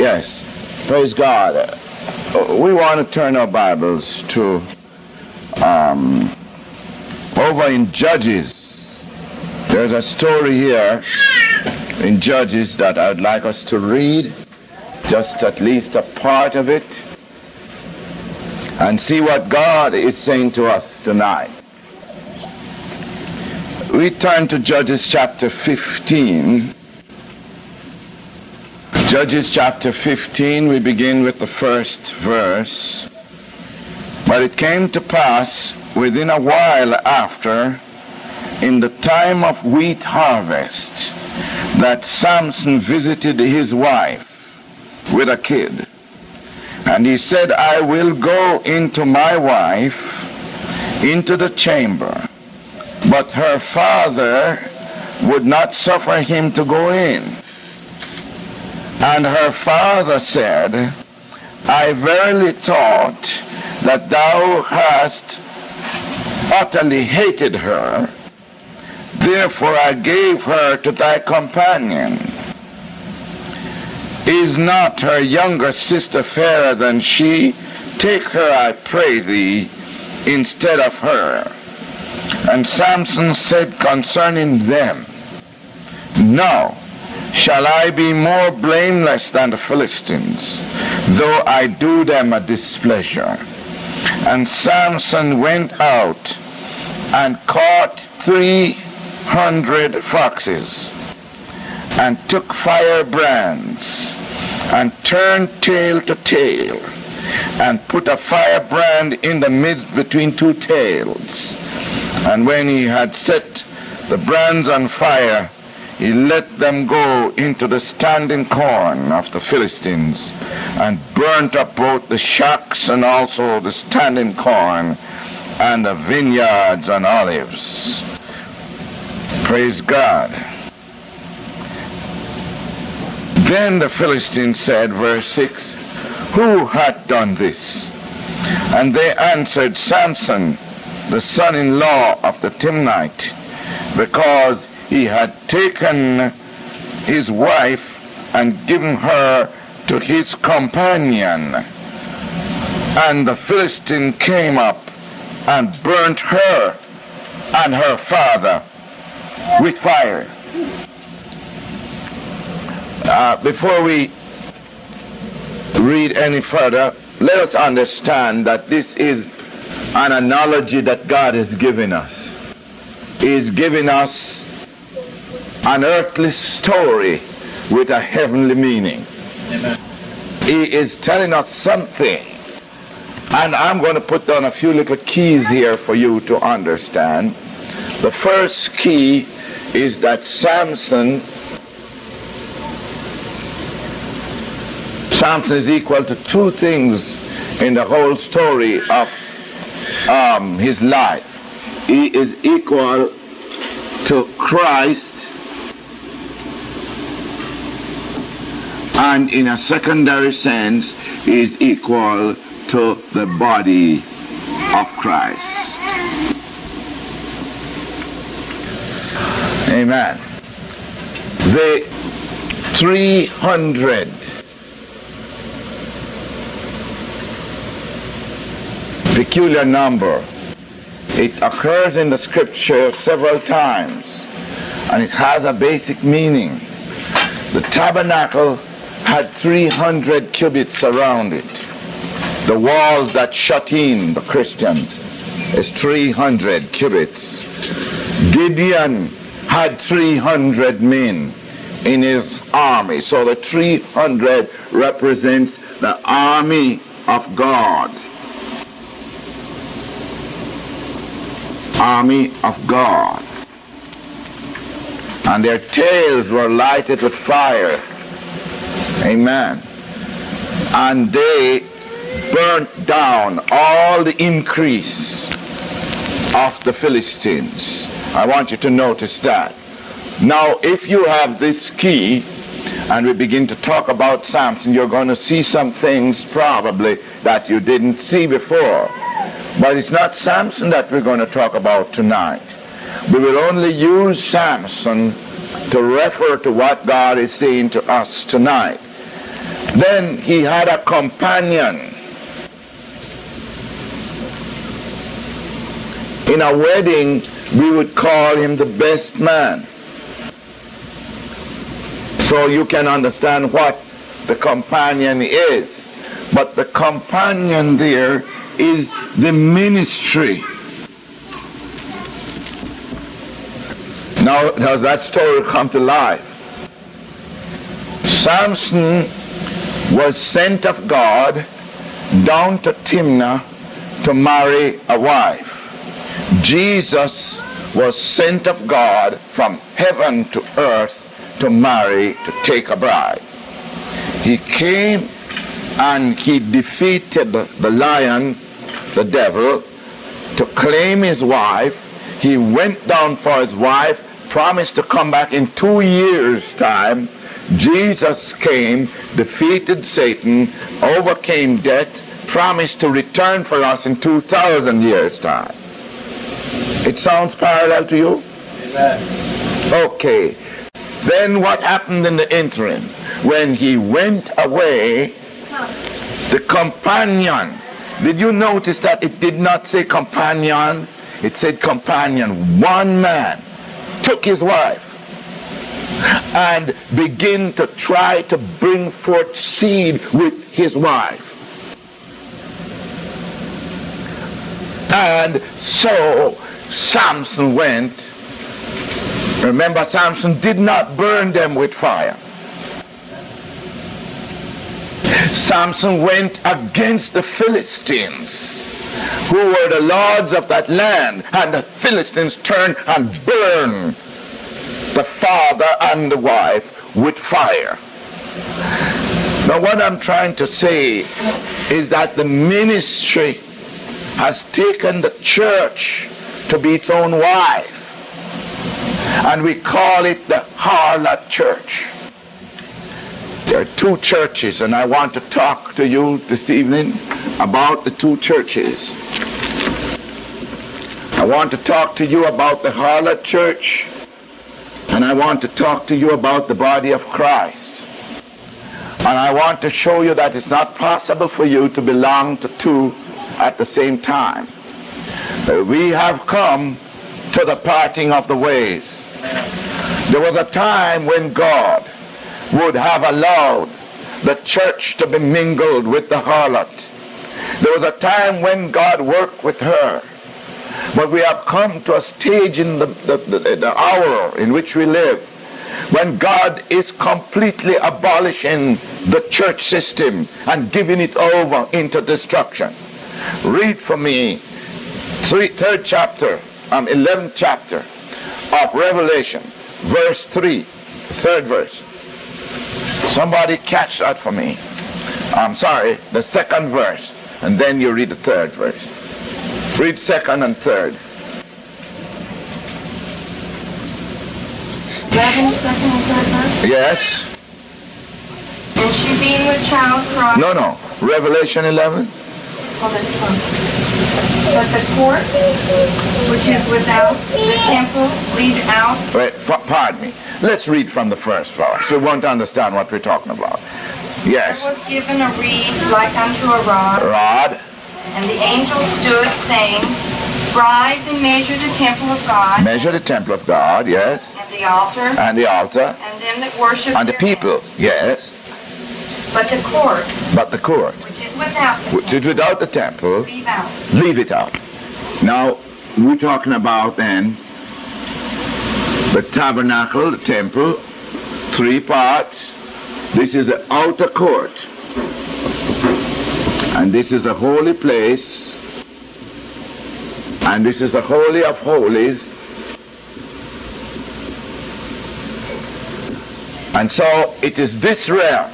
Yes, praise God. We want to turn our Bibles to over in Judges. There's a story here in Judges that I'd like us to read, just at least a part of it, and see what God is saying to us tonight. We turn to Judges chapter 15. Judges chapter 15, we begin with the first verse. But it came to pass within a while after, in the time of wheat harvest, that Samson visited his wife with a kid. And he said, I will go into my wife into the chamber. But her father would not suffer him to go in. And her father said, I verily thought that thou hast utterly hated her, therefore I gave her to thy companion. Is not her younger sister fairer than she? Take her, I pray thee, instead of her. And Samson said concerning them, No, shall I be more blameless than the Philistines, though I do them a displeasure? And Samson went out and caught 300 foxes, and took firebrands, and turned tail to tail, and put a firebrand in the midst between two tails. And when he had set the brands on fire, he let them go into the standing corn of the Philistines, and burnt up both the shocks and also the standing corn, and the vineyards and olives. Praise God. Then the Philistines said, verse 6, Who hath done this? And they answered, Samson, the son-in-law of the Timnite, because he had taken his wife and given her to his companion. And the Philistine came up and burnt her and her father with fire. Before we read any further, let us understand that this is an analogy that God has given us. He is giving us an earthly story with a heavenly meaning. Amen. He is telling us something. And I'm going to put down a few little keys here for you to understand. The first key is that Samson is equal to two things in the whole story of his life. He is equal to Christ, and in a secondary sense, he is equal to the body of Christ. Amen. The 300 peculiar number. It occurs in the scripture several times, and it has a basic meaning. The tabernacle had 300 cubits around it. The walls that shut in the Christians is 300 cubits. Gideon had 300 men in his army. So the 300 represents the army of God. Army of God. And their tails were lighted with fire. Amen. And they burnt down all the increase of the Philistines. I want you to notice that. Now, if you have this key, and we begin to talk about Samson, you're going to see some things probably that you didn't see before. But it's not Samson that we're going to talk about tonight. We will only use Samson to refer to what God is saying to us tonight. Then he had a companion. In a wedding, we would call him the best man. So you can understand what the companion is. But the companion there is the ministry. Now, does that story come to life? Samson was sent of God down to Timnah to marry a wife. Jesus was sent of God from heaven to earth to marry, to take a bride. He came and he defeated the lion, the devil, to claim his wife. He went down for his wife, promised to come back in 2 years' time. Jesus came, defeated Satan, overcame death, promised to return for us in 2,000 years' time. It sounds parallel to you? Amen. Okay. Then what happened in the interim? When he went away, the companion, did you notice that it did not say companion? It said companion. One man took his wife and began to try to bring forth seed with his wife. And so Samson went. Remember, Samson did not burn them with fire. Samson went against the Philistines, who were the lords of that land, and the Philistines turned and burned the father and the wife with fire. Now, what I'm trying to say is that the ministry has taken the church to be its own wife, and we call it the harlot church. There are two churches, and I want to talk to you this evening about the two churches. I want to talk to you about the harlot church, and I want to talk to you about the body of Christ. And I want to show you that it's not possible for you to belong to two at the same time. We have come to the parting of the ways. There was a time when God would have allowed the church to be mingled with the harlot. There was a time when God worked with her. But we have come to a stage in the hour in which we live when God is completely abolishing the church system and giving it over into destruction. Read for me 11th chapter of Revelation, verse 3, third verse. Somebody catch that for me. I'm sorry, the second verse, and then you read the third verse. Read second and third. Second and third verse? Yes. And she being with child cried. No. Revelation 11. Oh, that's fine. But the court, which is without the temple, lead out. Wait, pardon me. Let's read from the first verse. We won't understand what we're talking about. Yes. There was given a reed like unto a rod. And the angel stood, saying, Rise and measure the temple of God. Measure the temple of God, yes. And the altar. And the altar. And them that worship. And the people, yes. But the court. Which is without the temple. Leave out. Leave it out. Now, we're talking about then the tabernacle, the temple, 3 parts. This is the outer court. And this is the holy place. And this is the Holy of Holies. And so it is this realm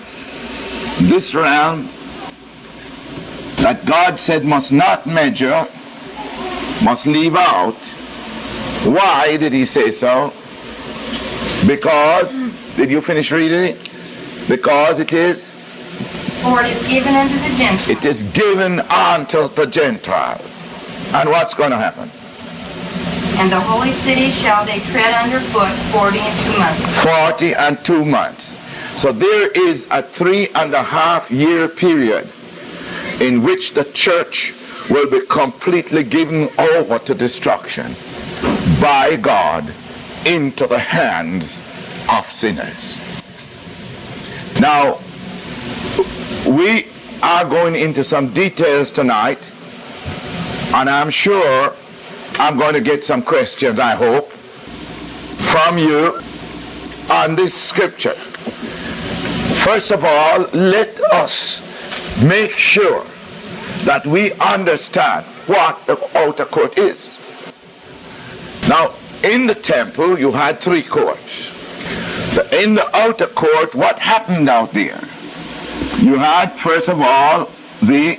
that God said must not measure, must leave out. Why did he say so? Because, did you finish reading it? Because it is? For it is given unto the Gentiles. It is given unto the Gentiles. And what's going to happen? And the holy city shall they tread under foot 40 and 2 months. 40 and 2 months. So there is a 3.5-year period in which the church will be completely given over to destruction by God into the hands of sinners. Now, we are going into some details tonight, and I'm sure I'm going to get some questions, I hope, from you on this scripture. First of all, let us make sure that we understand what the outer court is. Now, in the temple, you had 3 courts. In the outer court, what happened out there? You had, first of all, the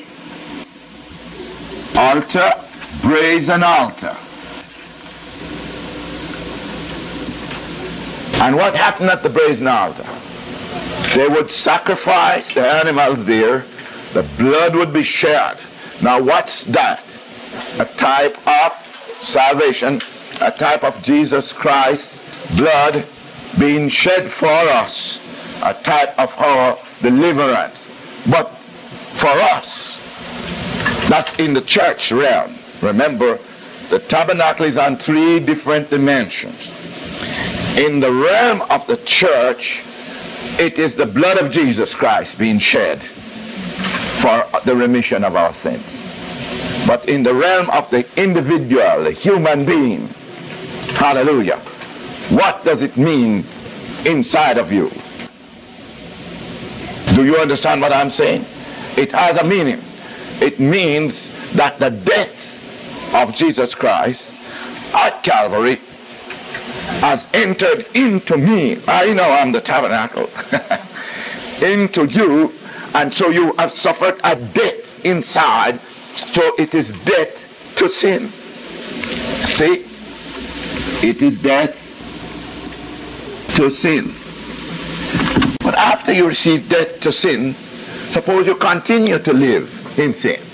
altar, brazen altar. And what happened at the brazen altar? They would sacrifice the animals there. The blood would be shed. Now what's that? A type of salvation, a type of Jesus Christ's blood being shed for us, a type of our deliverance. But for us, that's in the church realm. Remember, the tabernacle is on 3 different dimensions. In the realm of the church, it is the blood of Jesus Christ being shed for the remission of our sins. But in the realm of the individual, the human being, hallelujah, what does it mean inside of you? Do you understand what I'm saying? It has a meaning. It means that the death of Jesus Christ at Calvary has entered into me. I know I'm the tabernacle. Into you, and so you have suffered a death inside. So it is death to sin. See? It is death to sin. But after you receive death to sin, suppose you continue to live in sin.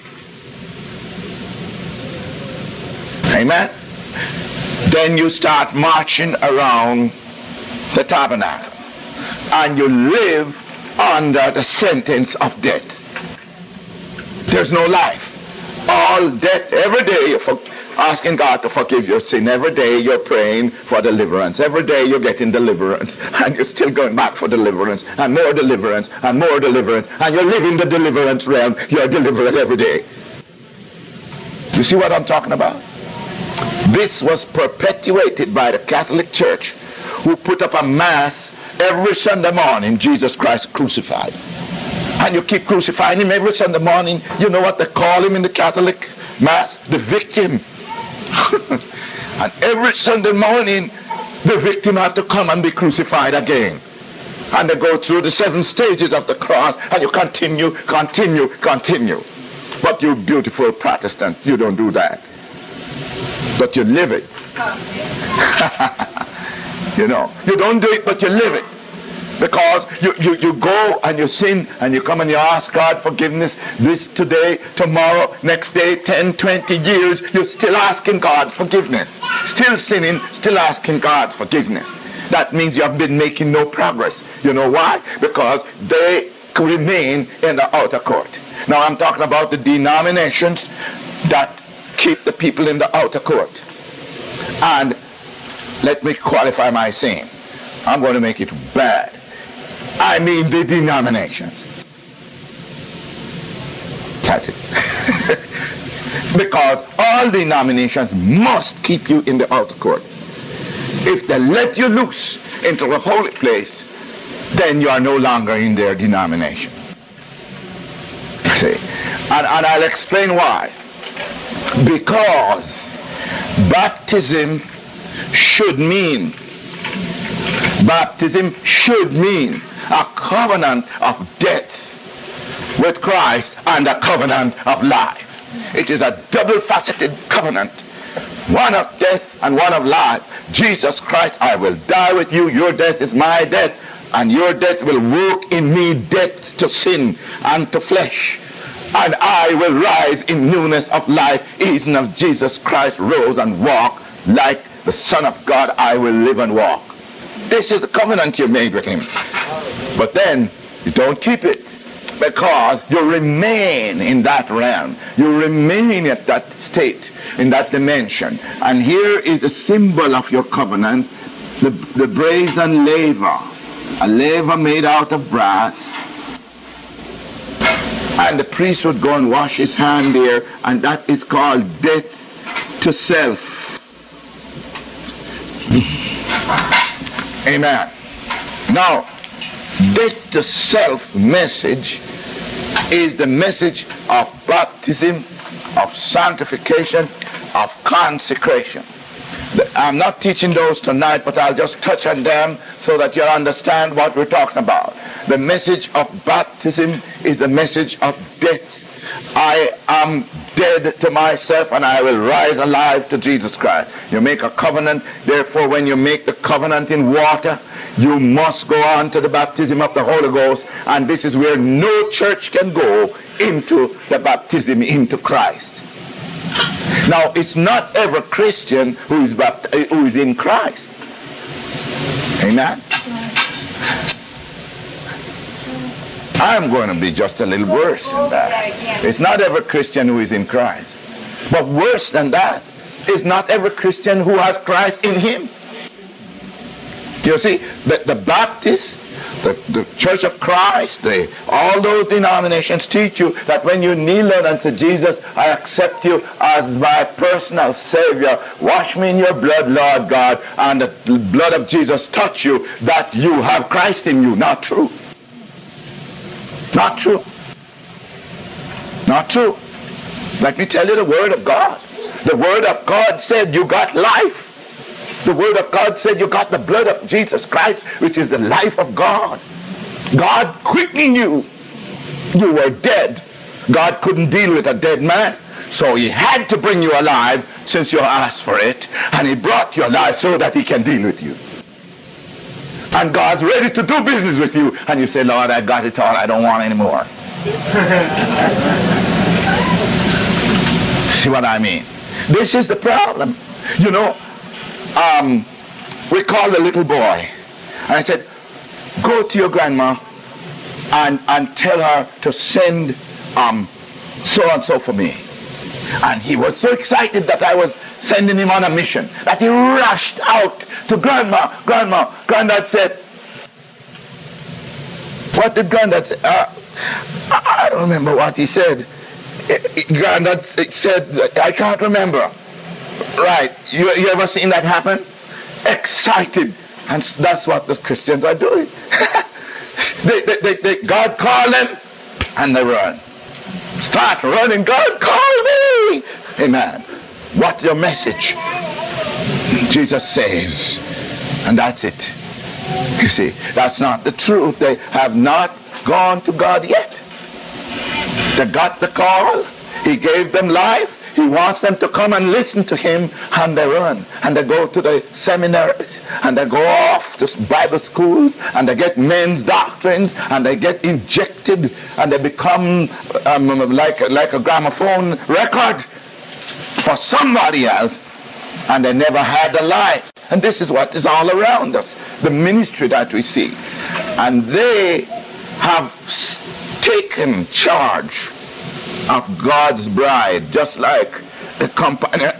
Amen? Then you start marching around the tabernacle, and you live under the sentence of death. There's no life. All death. Every day you're asking God to forgive your sin. Every day you're praying for deliverance. Every day you're getting deliverance, and you're still going back for deliverance, and more deliverance, and more deliverance, and you're living the deliverance realm. You're delivered every day. You see what I'm talking about? This was perpetuated by the Catholic Church, who put up a mass every Sunday morning, Jesus Christ crucified. And you keep crucifying him every Sunday morning. You know what they call him in the Catholic Mass? The victim. And every Sunday morning, the victim has to come and be crucified again. And they go through the 7 stages of the cross, and you continue. But you beautiful Protestants, you don't do that. But you live it. You know, you don't do it, but you live it. Because you go and you sin and you come and you ask God forgiveness this today, tomorrow, next day, 10, 20 years, you're still asking God forgiveness. Still sinning, still asking God forgiveness. That means you have been making no progress. You know why? Because they remain in the outer court. Now I'm talking about the denominations that keep the people in the outer court. And let me qualify my saying. I'm going to make it bad. I mean the denominations. That's it. Because all denominations must keep you in the outer court. If they let you loose into a holy place, then you are no longer in their denomination. See? And I'll explain why. Because baptism should mean a covenant of death with Christ and a covenant of life. It is a double-faceted covenant. One of death and one of life. Jesus Christ, I will die with you. Your death is my death. And your death will work in me death to sin and to flesh. And I will rise in newness of life, even as Jesus Christ rose and walked like the Son of God. I will live and walk. This is the covenant you made with him. But then you don't keep it, because you remain in that realm. You remain at that state, in that dimension. And here is a symbol of your covenant, the brazen laver. A laver made out of brass. And the priest would go and wash his hand there, and that is called death to self. Amen. Now, death to self message is the message of baptism, of sanctification, of consecration. I'm not teaching those tonight, but I'll just touch on them so that you'll understand what we're talking about. The message of baptism is the message of death. I am dead to myself, and I will rise alive to Jesus Christ. You make a covenant. Therefore, when you make the covenant in water, you must go on to the baptism of the Holy Ghost, and this is where no church can go into the baptism into Christ. Now, it's not every Christian who is in Christ. Amen? I'm going to be just a little worse than that. It's not every Christian who is in Christ. But worse than that is not every Christian who has Christ in him. You see, the Baptists, the Church of Christ, all those denominations teach you that when you kneel down and say, Jesus, I accept you as my personal Savior. Wash me in your blood, Lord God, and the blood of Jesus touch you, that you have Christ in you. Not true. Not true. Not true. Let me tell you the Word of God. The Word of God said you got life. The Word of God said you got the blood of Jesus Christ, which is the life of God. God quickening you. You were dead. God couldn't deal with a dead man, so He had to bring you alive since you asked for it, and He brought you alive so that He can deal with you. And God's ready to do business with you, and you say, Lord, I got it all. I don't want any more. See what I mean? This is the problem. You know, we called a little boy, and I said, go to your grandma and tell her to send so-and-so for me. And he was so excited that I was sending him on a mission that he rushed out to Grandma. Granddad said, what did Granddad say? I don't remember what he said. Granddad said, I can't remember. Right. You ever seen that happen? Excited. And that's what the Christians are doing. God called them, and they run. Start running. God called me. Amen. What's your message? Jesus saves. And that's it. You see, that's not the truth. They have not gone to God yet. They got the call. He gave them life. He wants them to come and listen to Him, and they run. And they go to the seminaries, and they go off to Bible schools, and they get men's doctrines, and they get injected, and they become like a gramophone record for somebody else, and they never had a life. And this is what is all around us, the ministry that we see. And they have taken charge of God's bride, just like the companion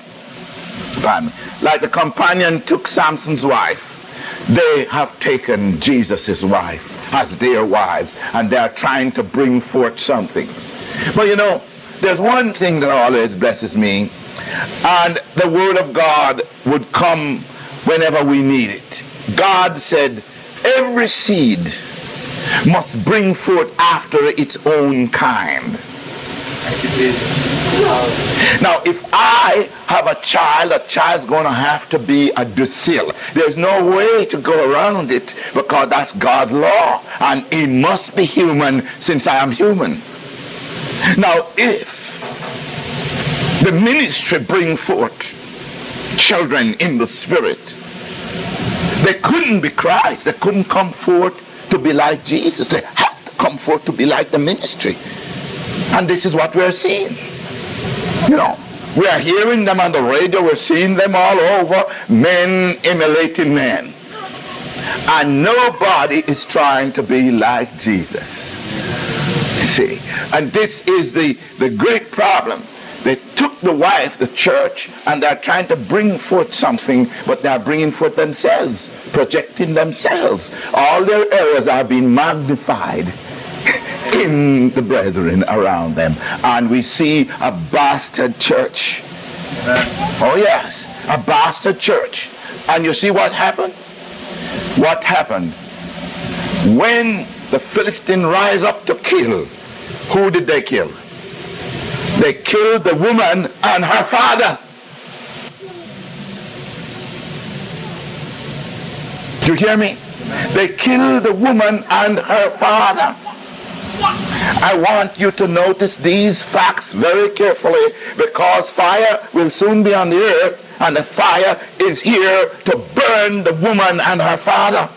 like the companion took Samson's wife. They have taken Jesus' wife as their wives, and they are trying to bring forth something. But you know, there's one thing that always blesses me, and the Word of God would come whenever we need it. God said, every seed must bring forth after its own kind. Now, if I have a child's going to have to be a docile. There's no way to go around it, because that's God's law, and he must be human since I am human. Now, if the ministry bring forth children in the Spirit, they couldn't be Christ. They couldn't come forth to be like Jesus. They had to come forth to be like the ministry. And this is what we're seeing. You know, we are hearing them on the radio. We're seeing them all over. Men emulating men. And nobody is trying to be like Jesus. See, and this is the great problem. They took the wife, the church, and they're trying to bring forth something, but they're bringing forth themselves, projecting themselves. All their errors are being magnified in the brethren around them. And we see a bastard church. Oh yes, a bastard church. And you see what happened? What happened? When the Philistines rise up to kill, who did they kill? They killed the woman and her father. Do you hear me? They killed the woman and her father. I want you to notice these facts very carefully, because fire will soon be on the earth, and the fire is here to burn the woman and her father.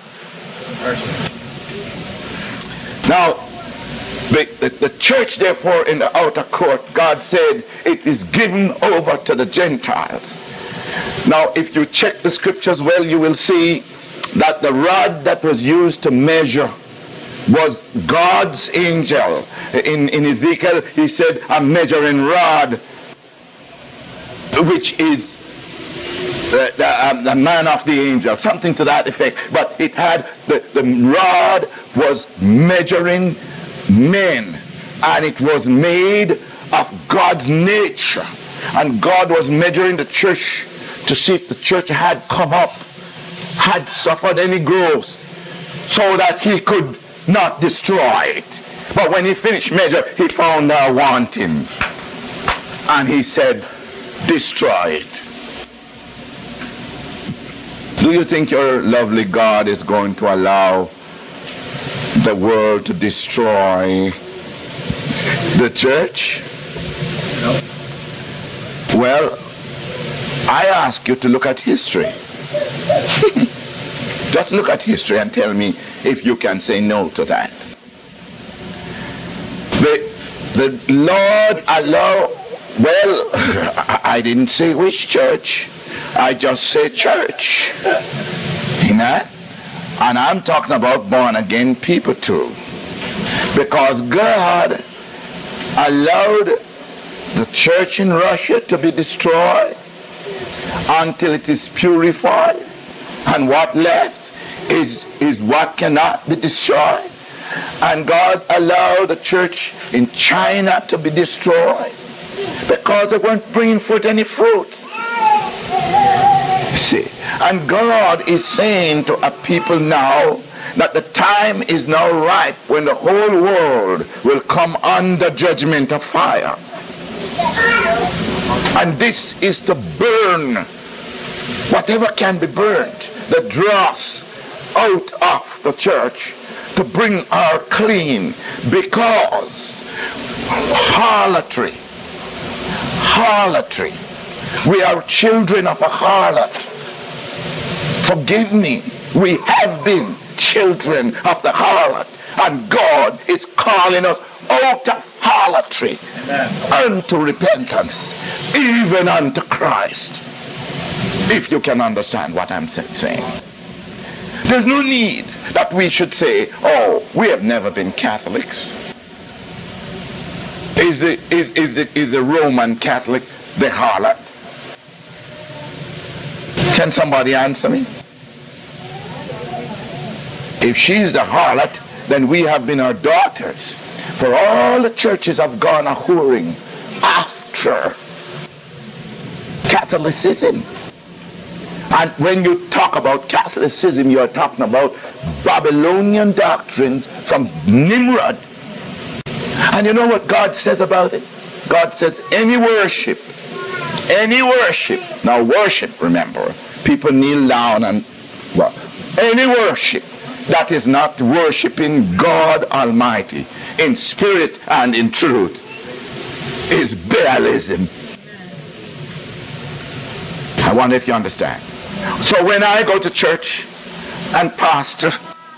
Now, the church, therefore, in the outer court, God said, it is given over to the Gentiles. Now, if you check the scriptures well, you will see that the rod that was used to measure was God's angel. In Ezekiel, he said, a measuring rod, which is the man of the angel, something to that effect. But it had, the rod was measuring men, and it was made of God's nature, and God was measuring the church to see if the church had come up, had suffered any growth, so that he could not destroy it. But when he finished measure, he found her wanting, and he said, destroy it. Do you think your lovely God is going to allow the world to destroy the church? No. Well, I ask you to look at history. Just look at history and tell me if you can say no to that. The Lord allow, well, I didn't say which church. I just say church. You know? And I'm talking about born again people too. Because God allowed the church in Russia to be destroyed until it is purified. And what left is what cannot be destroyed. And God allowed the church in China to be destroyed because they weren't bringing forth any fruit. See, and God is saying to a people now that the time is now ripe when the whole world will come under judgment of fire. And this is to burn whatever can be burned, the dross out of the church, to bring her clean, because harlotry, we are children of a harlot. Forgive me, we have been children of the harlot, and God is calling us out of harlotry unto repentance, even unto Christ. If you can understand what I'm saying. There's no need that we should say, oh, we have never been Catholics. Is the Roman Catholic the harlot? Can somebody answer me? If she's the harlot, then we have been her daughters. For all the churches have gone a whoring after Catholicism. And when you talk about Catholicism, you're talking about Babylonian doctrines from Nimrod. And you know what God says about it? God says any worship. Now worship, remember, people kneel down and, well, any worship that is not worshiping God Almighty in spirit and in truth is Baalism. I wonder if you understand. So when I go to church and pastor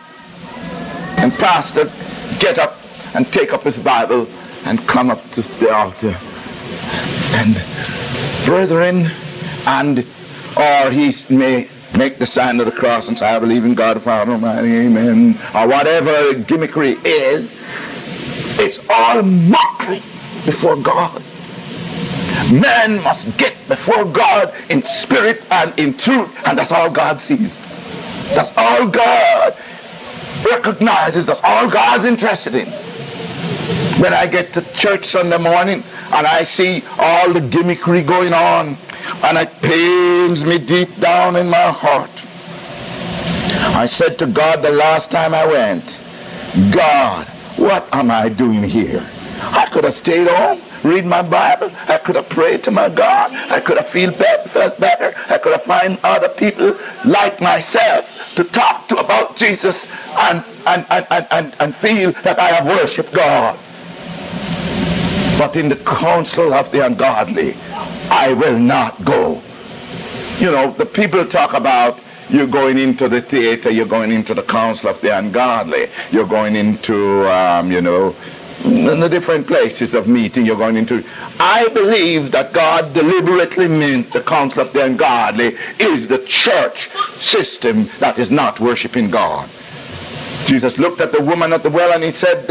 get up and take up his Bible and come up to the altar, and brethren, and or he may make the sign of the cross and say, I believe in God the Father Almighty, amen, or whatever gimmickry is, it's all mockery before God. Man must get before God in spirit and in truth, and that's all God sees. That's all God recognizes. That's all God's interested in. When I get to church Sunday morning and I see all the gimmickry going on, and it pains me deep down in my heart, I said to God the last time I went, God, what am I doing here? I could have stayed home, read my Bible. I could have prayed to my God. I could have felt better. I could have found other people like myself to talk to about Jesus and feel that I have worshipped God. But in the counsel of the ungodly, I will not go. You know, the people talk about you're going into the theater, you're going into the counsel of the ungodly, you're going into, the different places of meeting you're going into. I believe that God deliberately meant the counsel of the ungodly is the church system that is not worshiping God. Jesus looked at the woman at the well and he said,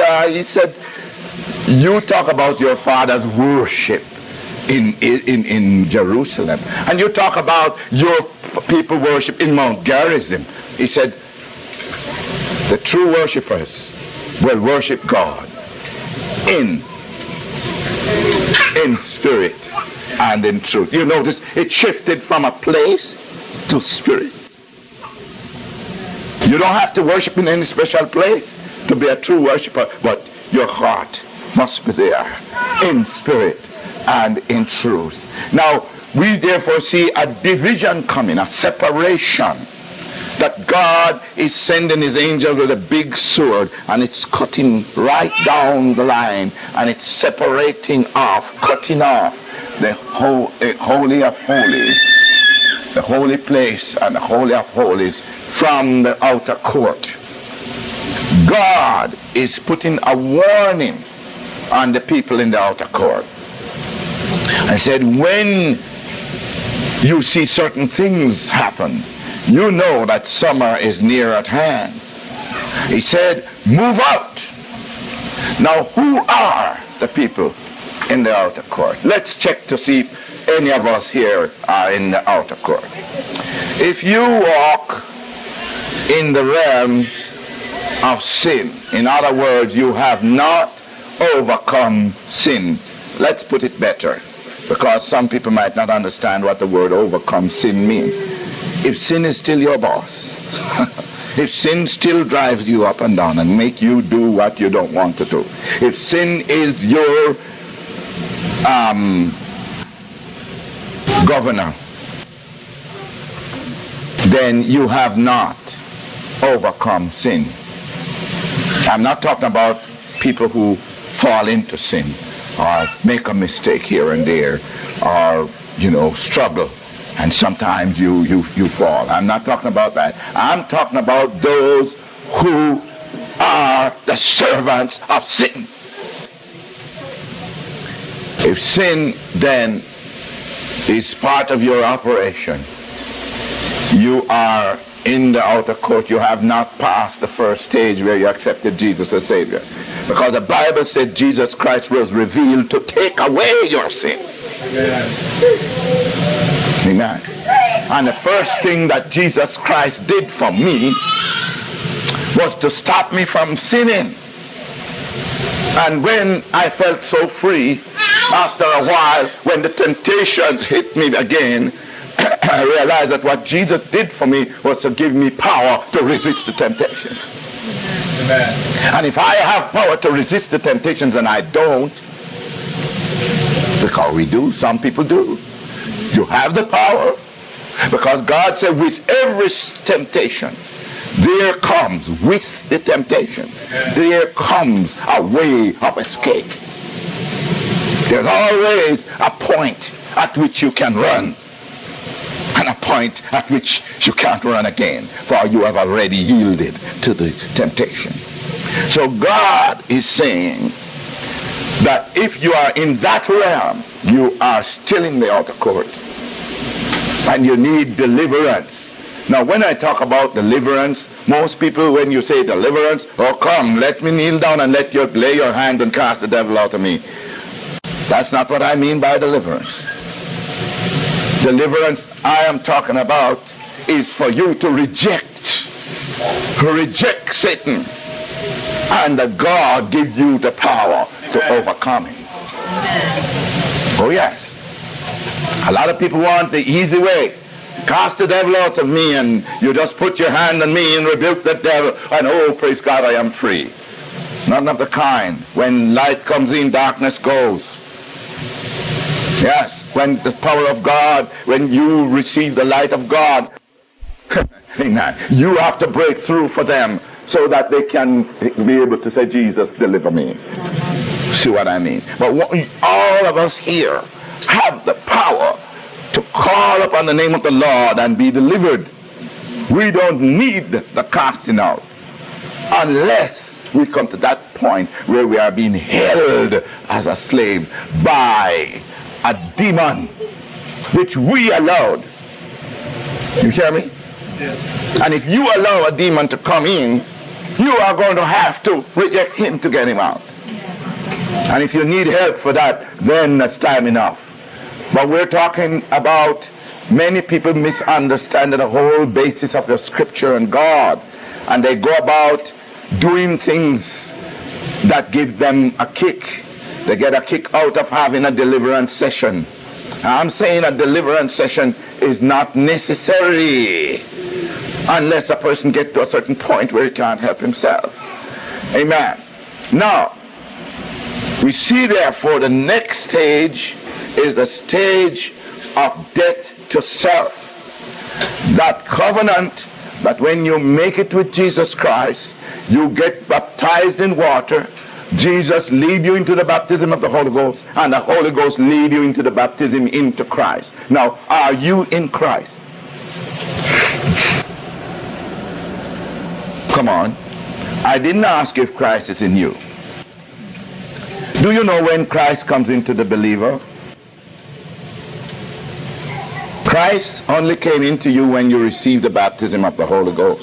you talk about your father's worship in Jerusalem, and you talk about your people worship in Mount Gerizim. He said, the true worshipers will worship God in spirit and in truth. You notice it shifted from a place to spirit. You don't have to worship in any special place to be a true worshiper, but your heart must be there in spirit and in truth. Now, we therefore see a division coming, a separation, that God is sending his angel with a big sword, and it's cutting right down the line, and it's separating off, cutting off the Holy of Holies, the holy place and the Holy of Holies from the outer court. God is putting a warning on the people in the outer court. I said, when you see certain things happen, you know that summer is near at hand. He said, move out. Now, who are the people in the outer court? Let's check to see if any of us here are in the outer court. If you walk in the realm of sin, in other words, you have not overcome sin. Let's put it better, because some people might not understand what the word overcome sin means. If sin is still your boss, if sin still drives you up and down and make you do what you don't want to do, if sin is your governor, then you have not overcome sin. I'm not talking about people who fall into sin or make a mistake here and there, or struggle and sometimes you fall. I'm not talking about that. I'm talking about those who are the servants of sin. If sin then is part of your operation, you are in the outer court. You have not passed the first stage where you accepted Jesus as Savior, because the Bible said Jesus Christ was revealed to take away your sin. Amen. And the first thing that Jesus Christ did for me was to stop me from sinning. And when I felt so free, after a while, when the temptations hit me again, I realized that what Jesus did for me was to give me power to resist the temptations. Amen. And if I have power to resist the temptations and I don't, because we do, some people do, you have the power, because God said with every temptation there comes, with the temptation, there comes a way of escape. There's always a point at which you can run, and a point at which you can't run again, for you have already yielded to the temptation. So God is saying that if you are in that realm, you are still in the outer court, and you need deliverance. Now, when I talk about deliverance, most people, when you say deliverance, oh, come, let me kneel down and let you lay your hand and cast the devil out of me. That's not what I mean by deliverance. Deliverance I am talking about is for you to reject Satan, and that God gives you the power to overcome him. Oh, yes. A lot of people want the easy way. Cast the devil out of me, and you just put your hand on me and rebuke the devil, and oh, praise God, I am free. None of the kind. When light comes in, darkness goes. Yes, when the power of God, when you receive the light of God, you have to break through for them so that they can be able to say, Jesus, deliver me. See what I mean? But all of us here have the power to call upon the name of the Lord and be delivered. We don't need the casting out unless we come to that point where we are being held as a slave by a demon which we allowed. You hear me? Yes. And if you allow a demon to come in, you are going to have to reject him to get him out. And if you need help for that, then that's time enough. But we're talking about many people misunderstanding the whole basis of the scripture and God. And they go about doing things that give them a kick. They get a kick out of having a deliverance session. I'm saying a deliverance session is not necessary unless a person gets to a certain point where he can't help himself. Amen. Now, we see therefore the next stage is the stage of death to self. That covenant that when you make it with Jesus Christ, you get baptized in water, Jesus lead you into the baptism of the Holy Ghost, and the Holy Ghost lead you into the baptism into Christ. Now, are you in Christ? Come on. I didn't ask if Christ is in you. Do you know when Christ comes into the believer? Christ only came into you when you received the baptism of the Holy Ghost.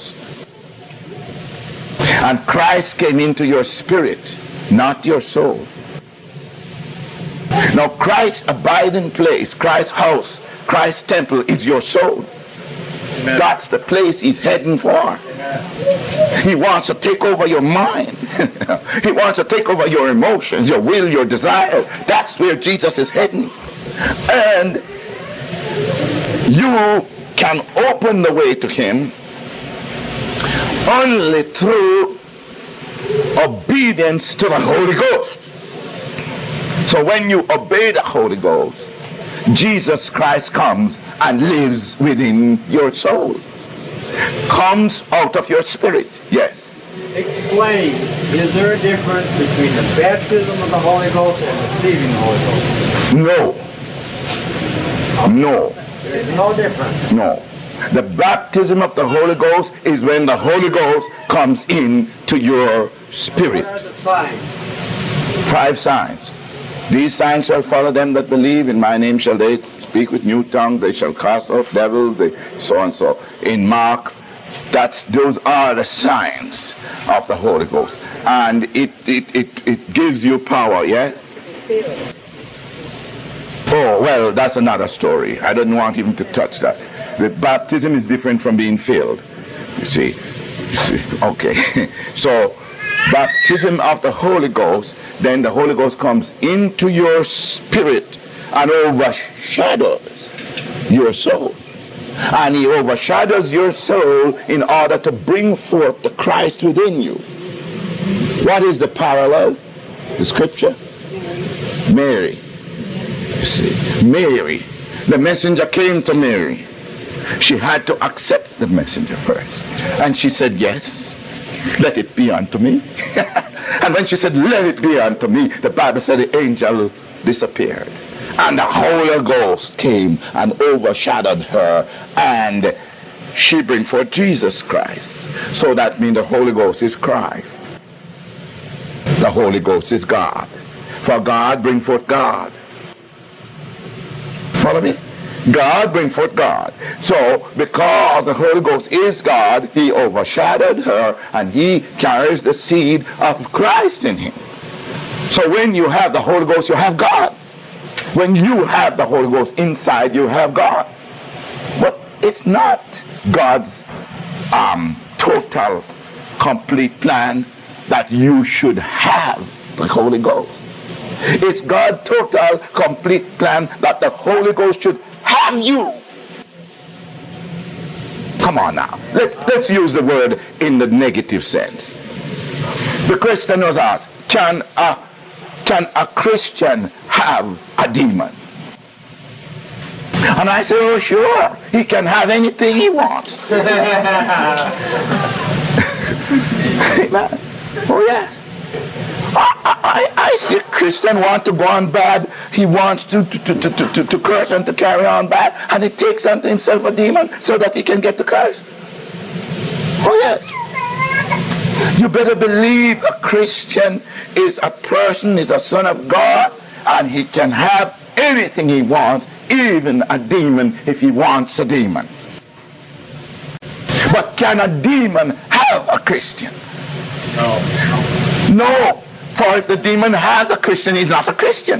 And Christ came into your spirit, not your soul. Now Christ's abiding place, Christ's house, Christ's temple is your soul. Amen. That's the place he's heading for. Amen. He wants to take over your mind. He wants to take over your emotions, your will, your desire. That's where Jesus is heading. And you can open the way to him only through obedience to the Holy Ghost. So when you obey the Holy Ghost, Jesus Christ comes and lives within your soul. Comes out of your spirit. Yes. Explain. Is there a difference between the baptism of the Holy Ghost and receiving the Holy Ghost? No. There's no difference. No. The baptism of the Holy Ghost is when the Holy Ghost comes in to your spirit. What are the signs? 5 signs. These signs shall follow them that believe. In my name shall they speak with new tongues. They shall cast off devils. So and so. In Mark, those are the signs of the Holy Ghost. And it gives you power, yeah? Oh, well, that's another story. I didn't want even to touch that. The baptism is different from being filled. You see. Okay. So, baptism of the Holy Ghost, then the Holy Ghost comes into your spirit and overshadows your soul. And he overshadows your soul in order to bring forth the Christ within you. What is the parallel? The scripture? Mary. You see, Mary, the messenger came to Mary. She had to accept the messenger first. And she said, yes, let it be unto me. And when she said, let it be unto me, the Bible said the angel disappeared. And the Holy Ghost came and overshadowed her. And she bring forth Jesus Christ. So that means the Holy Ghost is Christ. The Holy Ghost is God. For God bring forth God. Follow me? God bring forth God. So, because the Holy Ghost is God, he overshadowed her, and he carries the seed of Christ in him. So when you have the Holy Ghost, you have God. When you have the Holy Ghost inside, you have God. But it's not God's total, complete plan that you should have the Holy Ghost. It's God's total, complete plan that the Holy Ghost should have you. Come on now. Let's use the word in the negative sense. The Christian was asked, can a Christian have a demon? And I said, oh, sure. He can have anything he wants. Amen. Oh, yes. I see a Christian want to go on bad. He wants to curse and to carry on bad. And he takes unto himself a demon so that he can get to curse. Oh, yes. You better believe a Christian is a person, is a son of God, and he can have anything he wants, even a demon if he wants a demon. But can a demon have a Christian? No. For if the demon has a Christian, he's not a Christian.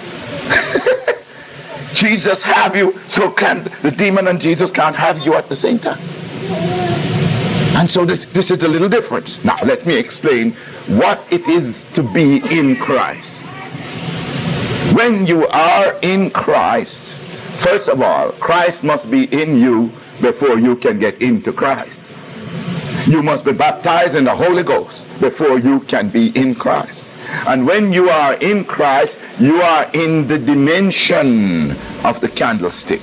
Jesus have you, so can the demon and Jesus can't have you at the same time. And so this is the little difference. Now let me explain what it is to be in Christ. When you are in Christ, first of all, Christ must be in you before you can get into Christ. You must be baptized in the Holy Ghost before you can be in Christ. And when you are in Christ, you are in the dimension of the candlestick.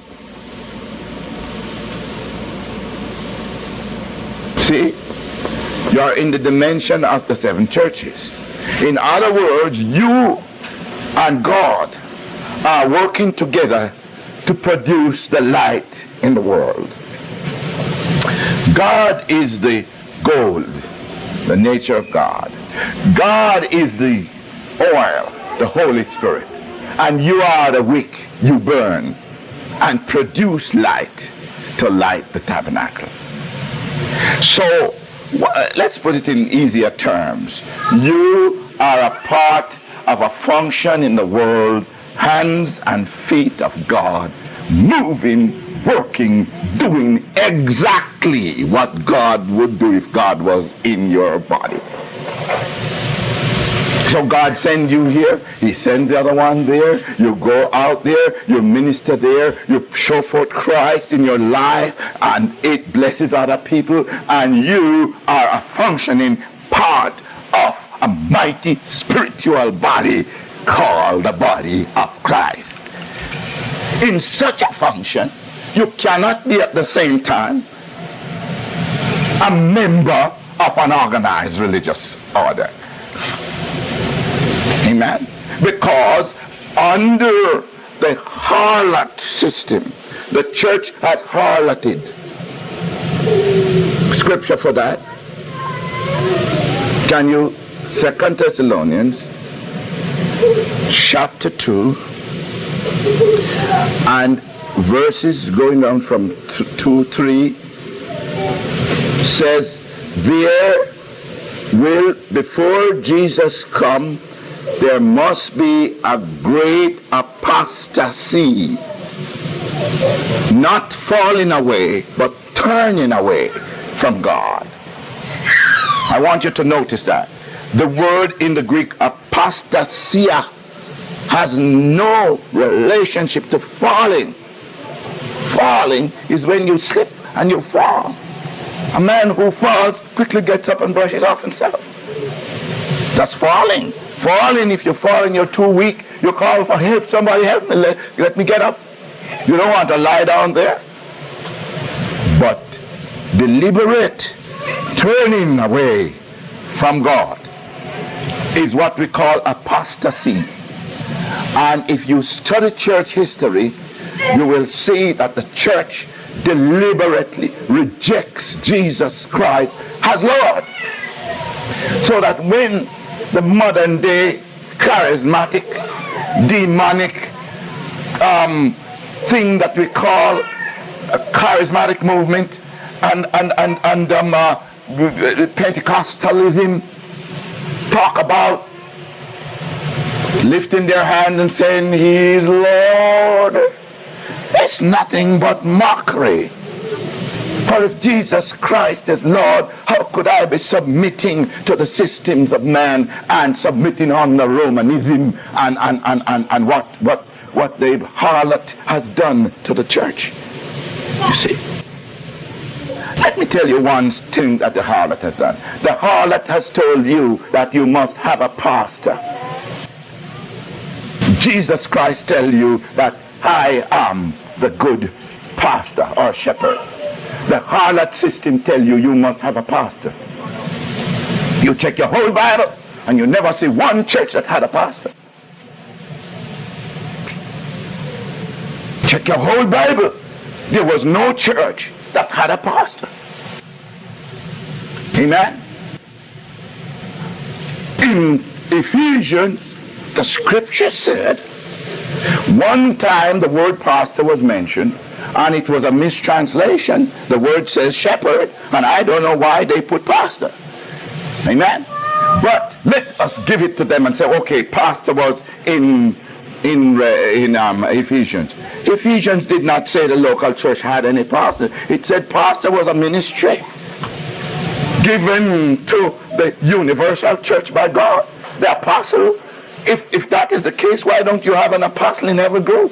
See? You are in the dimension of the seven churches. In other words, you and God are working together to produce the light in the world. God is the gold, the nature of God. God is the oil, the Holy Spirit. And you are the wick, you burn and produce light to light the tabernacle. So, let's put it in easier terms. You are a part of a function in the world, hands and feet of God, moving, working, doing exactly what God would do if God was in your body. So God sends you here, he sends the other one there, you go out there, you minister there, you show forth Christ in your life, and it blesses other people, and you are a functioning part of a mighty spiritual body called the body of Christ. In such a function, you cannot be at the same time a member of an organized religious order. Amen. Because under the harlot system, the church had harloted. Scripture for that. Can you, 2 Thessalonians chapter 2 and verses going down from 2-3 says, there will, before Jesus come, there must be a great apostasy. Not falling away, but turning away from God. I want you to notice that. The word in the Greek, apostasia, has no relationship to falling. Falling is when you slip and you fall. A man who falls quickly gets up and brushes off himself. That's falling. Falling, if you fall and you're too weak, you call for help. Somebody help me. Let me get up. You don't want to lie down there. But deliberate turning away from God is what we call apostasy. And if you study church history, you will see that the church deliberately rejects Jesus Christ as Lord. So that when the modern day charismatic, demonic, thing that we call a charismatic movement and Pentecostalism talk about lifting their hand and saying, He is Lord. It's nothing but mockery. For if Jesus Christ is Lord, how could I be submitting to the systems of man and submitting on the Romanism and what the harlot has done to the church? You see. Let me tell you one thing that the harlot has done. The harlot has told you that you must have a pastor. Jesus Christ tell you that I am the good pastor or shepherd. The harlot system tell you must have a pastor. You check your whole Bible and you never see one church that had a pastor. Check your whole Bible. There was no church that had a pastor. Amen. In Ephesians, the scripture said, one time the word pastor was mentioned, and it was a mistranslation. The word says shepherd, and I don't know why they put pastor. Amen. But let us give it to them and say, okay, pastor was in Ephesians. Ephesians did not say the local church had any pastor. It said pastor was a ministry given to the universal church by God. The apostle, if that is the case, why don't you have an apostle in every group?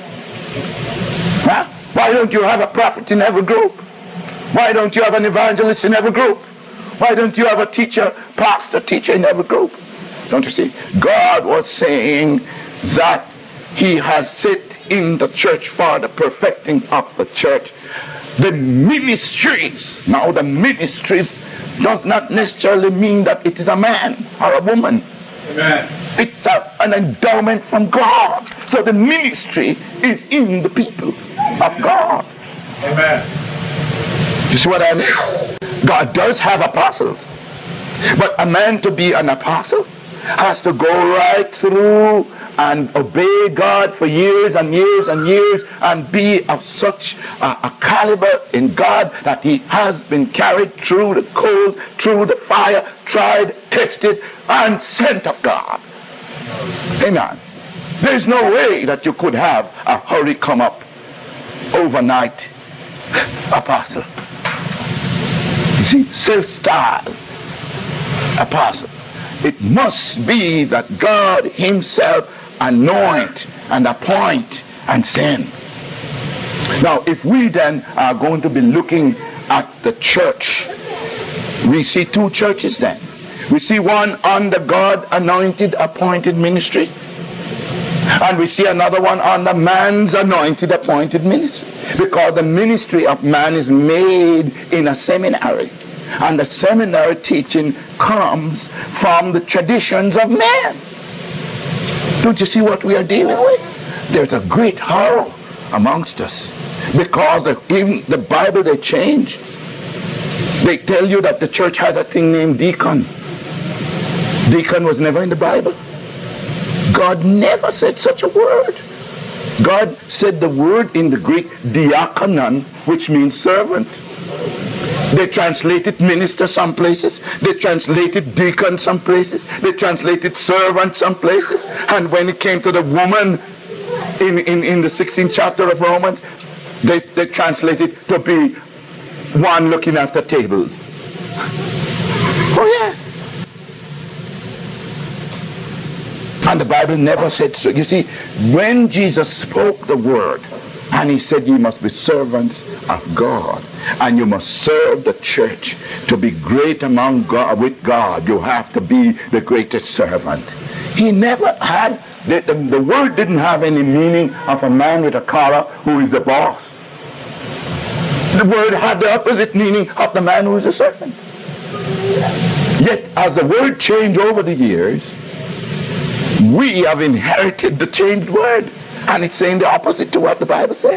Huh? Why don't you have a prophet in every group? Why don't you have an evangelist in every group? Why don't you have a teacher, pastor, teacher in every group? Don't you see? God was saying that He has set in the church for the perfecting of the church. The ministries. Now the ministries does not necessarily mean that it is a man or a woman. Amen. It's an endowment from God. So the ministry is in the people of God. Amen. You see what I mean? God does have apostles. But a man to be an apostle has to go right through and obey God for years and years and years and be of such a caliber in God that he has been carried through the cold, through the fire, tried, tested, and sent of God. Amen. There's no way that you could have a hurry come up overnight apostle. You see, self-styled apostle. It must be that God himself anoint and appoint and send. Now, if we then are going to be looking at the church, we see two churches then. We see one under God anointed, appointed ministry, and we see another one under man's anointed, appointed ministry. Because the ministry of man is made in a seminary, and the seminary teaching comes from the traditions of man. Don't you see what we are dealing with? There's a great horror amongst us. Because even the Bible, they change. They tell you that the church has a thing named deacon. Deacon was never in the Bible. God never said such a word. God said the word in the Greek diakonon, which means servant. They translated minister some places. They translated deacon some places. They translated servant some places. And when it came to the woman in the 16th chapter of Romans, they translated to be one looking at the tables. Oh yes. And the Bible never said so. You see, when Jesus spoke the word, and he said you must be servants of God, and you must serve the church. To be great among God, with God, you have to be the greatest servant. He never had, the word didn't have any meaning of a man with a collar who is the boss. The word had the opposite meaning of the man who is a servant. Yet, as the word changed over the years, we have inherited the changed word. And it's saying the opposite to what the Bible says.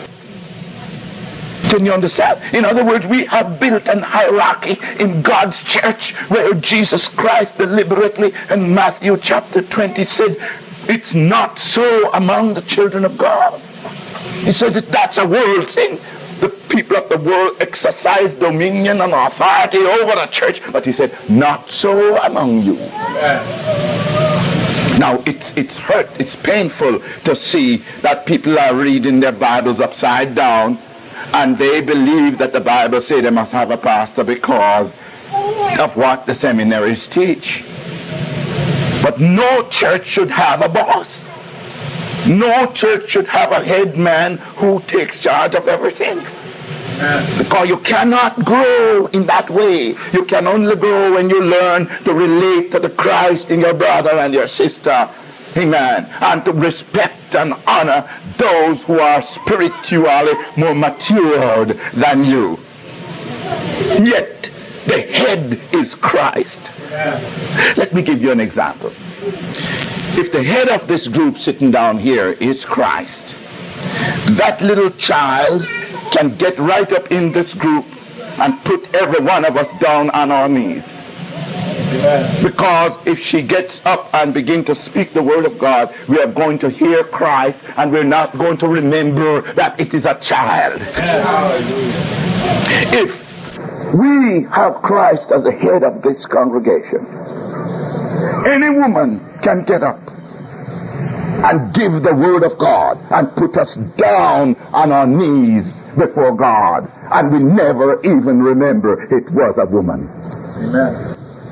Can you understand? In other words, we have built an hierarchy in God's church where Jesus Christ deliberately in Matthew chapter 20 said, it's not so among the children of God. He says that that's a world thing. The people of the world exercise dominion and authority over the church. But he said, not so among you. Now, it's hurt, it's painful to see that people are reading their Bibles upside down and they believe that the Bible says they must have a pastor because of what the seminaries teach. But no church should have a boss. No church should have a head man who takes charge of everything. Because you cannot grow in that way. You can only grow when you learn to relate to the Christ in your brother and your sister. Amen. And to respect and honor those who are spiritually more matured than you. Yet, the head is Christ. Let me give you an example. If the head of this group sitting down here is Christ, that little child can get right up in this group and put every one of us down on our knees. Because if she gets up and begin to speak the word of God, we are going to hear Christ and we're not going to remember that it is a child. If we have Christ as the head of this congregation, any woman can get up and give the word of God and put us down on our knees before God, and we never even remember it was a woman. Amen.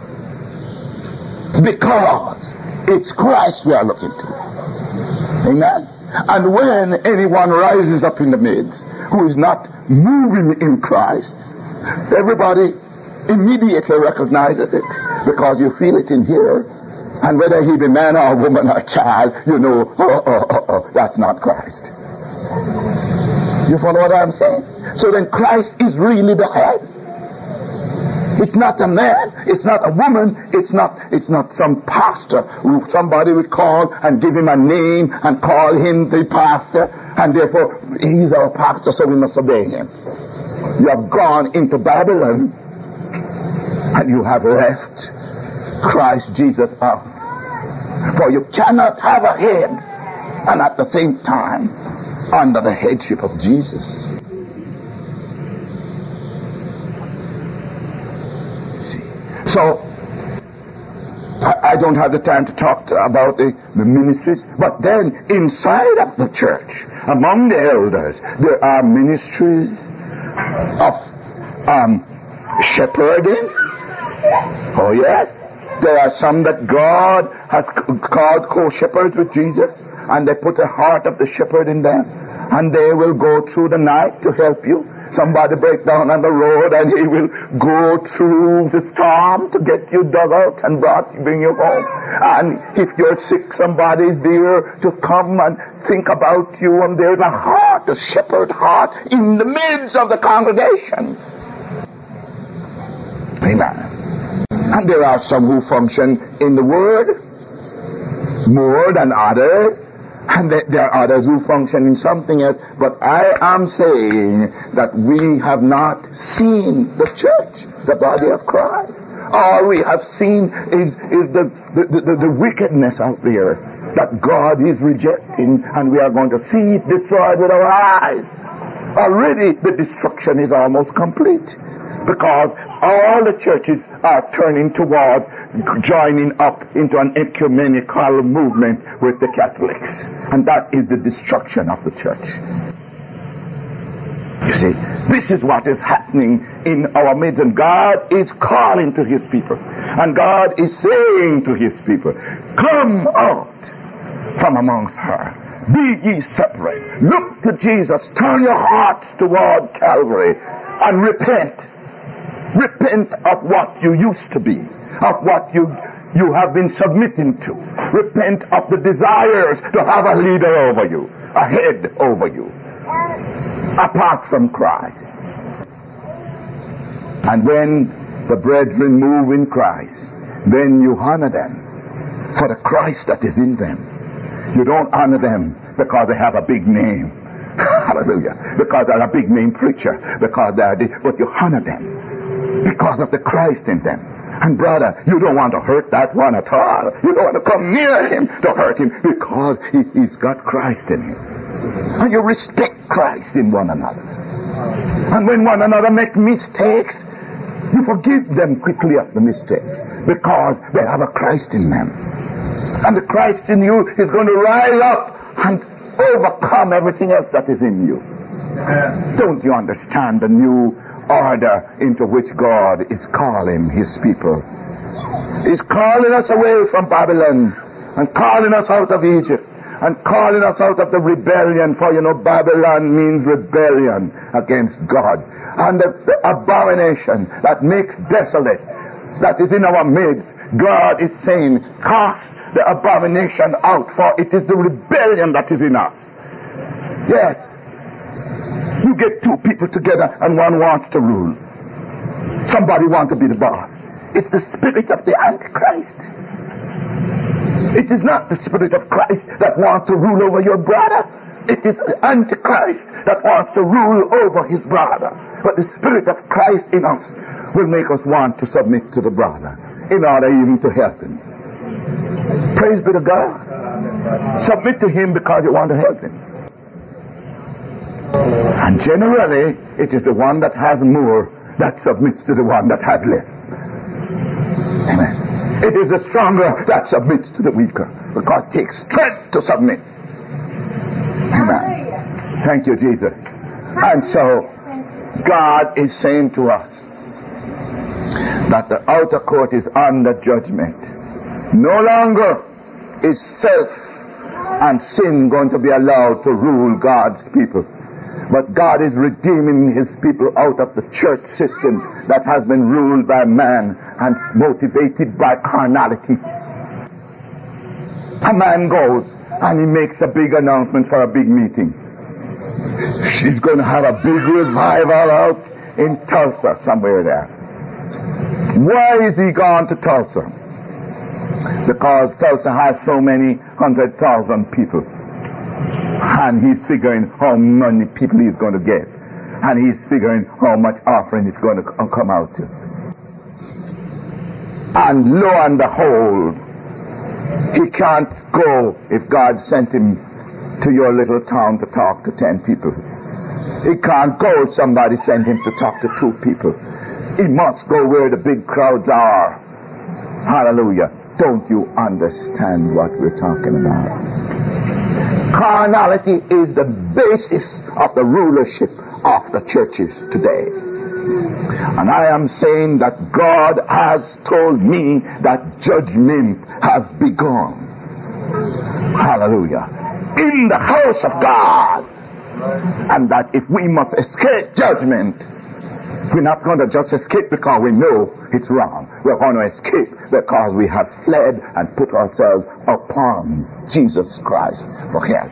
Because it's Christ we are looking to. Amen. And when anyone rises up in the midst who is not moving in Christ, everybody immediately recognizes it, because you feel it in here. And whether he be man or woman or child, you know, that's not Christ. You follow what I'm saying? So then Christ is really the head. It's not a man, it's not a woman, it's not some pastor who somebody would call and give him a name and call him the pastor, and therefore he's our pastor, so we must obey him. You have gone into Babylon and you have left Christ Jesus out. For you cannot have a head and at the same time under the headship of Jesus. See? So I don't have the time to talk about the ministries, but then inside of the church, among the elders, there are ministries of shepherding. Oh yes. There are some that God has called co-shepherds with Jesus, and they put the heart of the shepherd in them, and they will go through the night to help you. Somebody break down on the road and he will go through the storm to get you dug out and bring you home. And if you're sick, somebody's there to come and think about you, and there's a heart, a shepherd heart in the midst of the congregation. Amen. And there are some who function in the Word more than others, and there are others who function in something else. But I am saying that we have not seen the church, the body of Christ. All we have seen is the wickedness out there that God is rejecting, and we are going to see it destroyed with our eyes. Already the destruction is almost complete, because all the churches are turning toward joining up into an ecumenical movement with the Catholics. And that is the destruction of the church. You see, this is what is happening in our midst, and God is calling to his people. And God is saying to his people, come out from amongst her. Be ye separate. Look to Jesus. Turn your hearts toward Calvary and repent. Repent of what you used to be, of what you have been submitting to. Repent of the desires to have a leader over you, a head over you, apart from Christ. And when the brethren move in Christ, then you honor them for the Christ that is in them. You don't honor them because they have a big name. Hallelujah. Because they're a big name preacher. Because but you honor them because of the Christ in them. And brother, you don't want to hurt that one at all. You don't want to come near him to hurt him, because he's got Christ in him. And you respect Christ in one another. And when one another make mistakes, you forgive them quickly of the mistakes, because they have a Christ in them. And the Christ in you is going to rise up and overcome everything else that is in you. Don't you understand the new order into which God is calling his people? He's calling us away from Babylon and calling us out of Egypt and calling us out of the rebellion. For you know, Babylon means rebellion against God. And the abomination that makes desolate, that is in our midst, God is saying, cast the abomination out, for it is the rebellion that is in us. Yes. You get two people together and one wants to rule. Somebody wants to be the boss. It's the spirit of the Antichrist. It is not the spirit of Christ that wants to rule over your brother. It is the Antichrist that wants to rule over his brother. But the spirit of Christ in us will make us want to submit to the brother in order even to help him. Praise be to God. Submit to him because you want to help him. And generally, it is the one that has more that submits to the one that has less. Amen. It is the stronger that submits to the weaker, because it takes strength to submit. Amen. Thank you, Jesus. And so, God is saying to us that the outer court is under judgment. No longer is self and sin going to be allowed to rule God's people. But God is redeeming his people out of the church system that has been ruled by man and motivated by carnality. A man goes and he makes a big announcement for a big meeting. She's going to have a big revival out in Tulsa, somewhere there. Why is he gone to Tulsa? Because Tulsa has so many 100,000 people. And he's figuring how many people he's going to get. And he's figuring how much offering he's going to come out to. And lo and behold, he can't go if God sent him to your little town to talk to 10 people. He can't go if somebody sent him to talk to 2 people. He must go where the big crowds are. Hallelujah. Don't you understand what we're talking about? Carnality is the basis of the rulership of the churches today. And I am saying that God has told me that judgment has begun. Hallelujah. In the house of God. And that if we must escape judgment, we're not going to just escape because we know it's wrong. We're going to escape because we have fled and put ourselves upon Jesus Christ for help.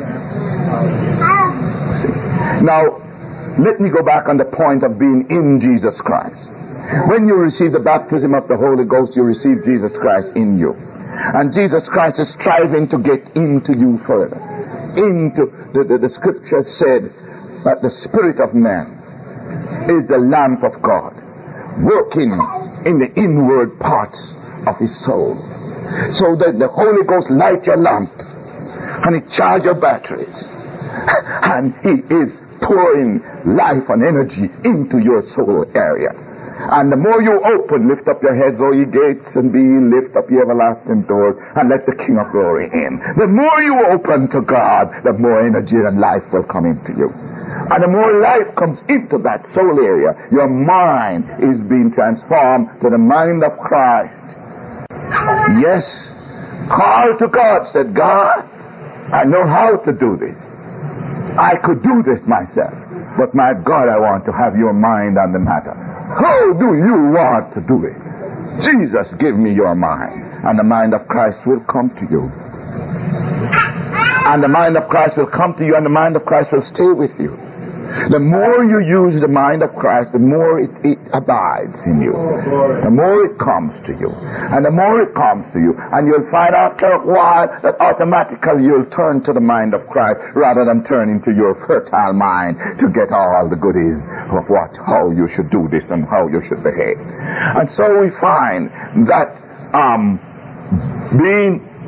See? Now, let me go back on the point of being in Jesus Christ. When you receive the baptism of the Holy Ghost, you receive Jesus Christ in you. And Jesus Christ is striving to get into you further. Into the scripture said that the spirit of man is the lamp of God, working in the inward parts of his soul. So that the Holy Ghost light your lamp and he charge your batteries. And he is pouring life and energy into your soul area. And the more you open, lift up your heads, O ye gates, and be ye lift up ye everlasting doors, and let the King of glory in. The more you open to God, the more energy and life will come into you. And the more life comes into that soul area, your mind is being transformed to the mind of Christ. Yes, call to God, said God, I know how to do this. I could do this myself, but my God, I want to have your mind on the matter. How do you want to do it? Jesus, give me your mind, and the mind of Christ will come to you. And the mind of Christ will come to you, and the mind of Christ will stay with you. The more you use the mind of Christ, the more it abides in you. The more it comes to you. And the more it comes to you. And you'll find after a while that automatically you'll turn to the mind of Christ rather than turning to your fertile mind to get all the goodies of how you should do this and how you should behave. And so we find that being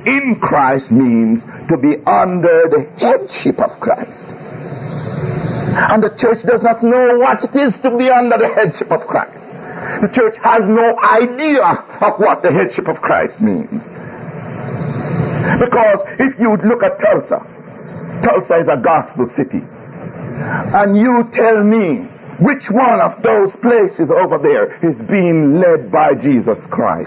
in Christ means to be under the headship of Christ. And the church does not know what it is to be under the headship of Christ. The church has no idea of what the headship of Christ means. Because if you look at Tulsa is a gospel city, and you tell me which one of those places over there is being led by Jesus Christ,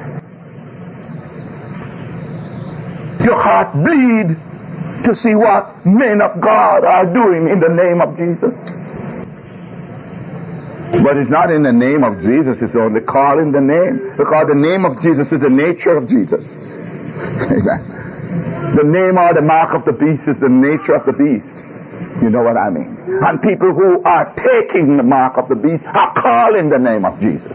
your heart bleed to see what men of God are doing in the name of Jesus. But it's not in the name of Jesus, it's only calling the name. Because the name of Jesus is the nature of Jesus. The name or the mark of the beast is the nature of the beast. You know what I mean? And people who are taking the mark of the beast are calling the name of Jesus.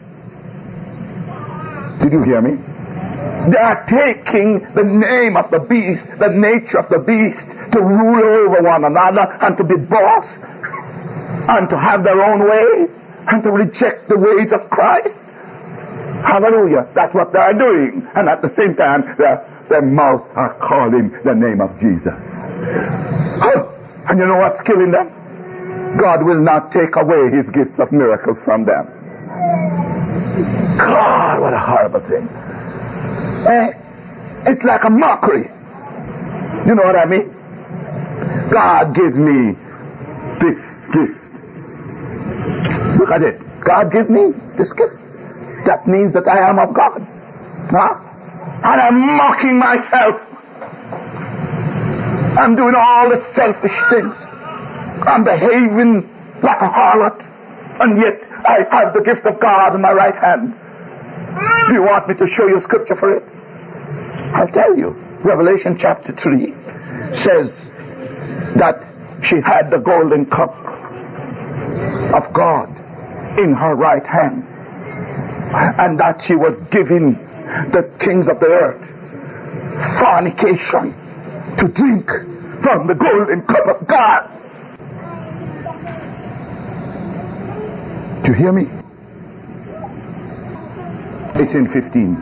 Did you hear me? They are taking the name of the beast, the nature of the beast, to rule over one another and to be boss and to have their own ways and to reject the ways of Christ. Hallelujah. That's what they are doing. And at the same time, their mouths are calling the name of Jesus. Oh, and you know what's killing them? God will not take away his gifts of miracles from them. God, what a horrible thing. It's like a mockery. You know what I mean? God gives me this gift. Look at it. God gives me this gift. That means that I am of God. Huh? And I'm mocking myself. I'm doing all the selfish things. I'm behaving like a harlot. And yet I have the gift of God in my right hand. Do you want me to show you scripture for it? I'll tell you. Revelation chapter 3 says that she had the golden cup of God in her right hand, and that she was giving the kings of the earth fornication to drink from the golden cup of God. Do you hear me? It's in 15.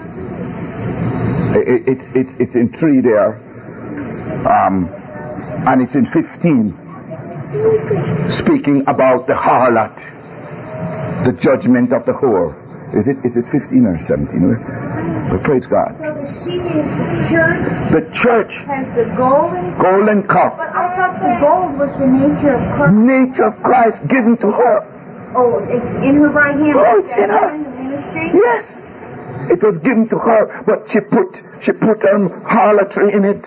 It's in 3 there, and it's in 15, speaking about the harlot, the judgment of the whore. Is it 15 or 17? But praise God. So the church has the golden cup. But I thought the gold was the nature of Christ. Nature of Christ given to her. Oh, it's in her right hand. Oh, it's in her. In the ministry? Yes. It was given to her, but she put harlotry in it.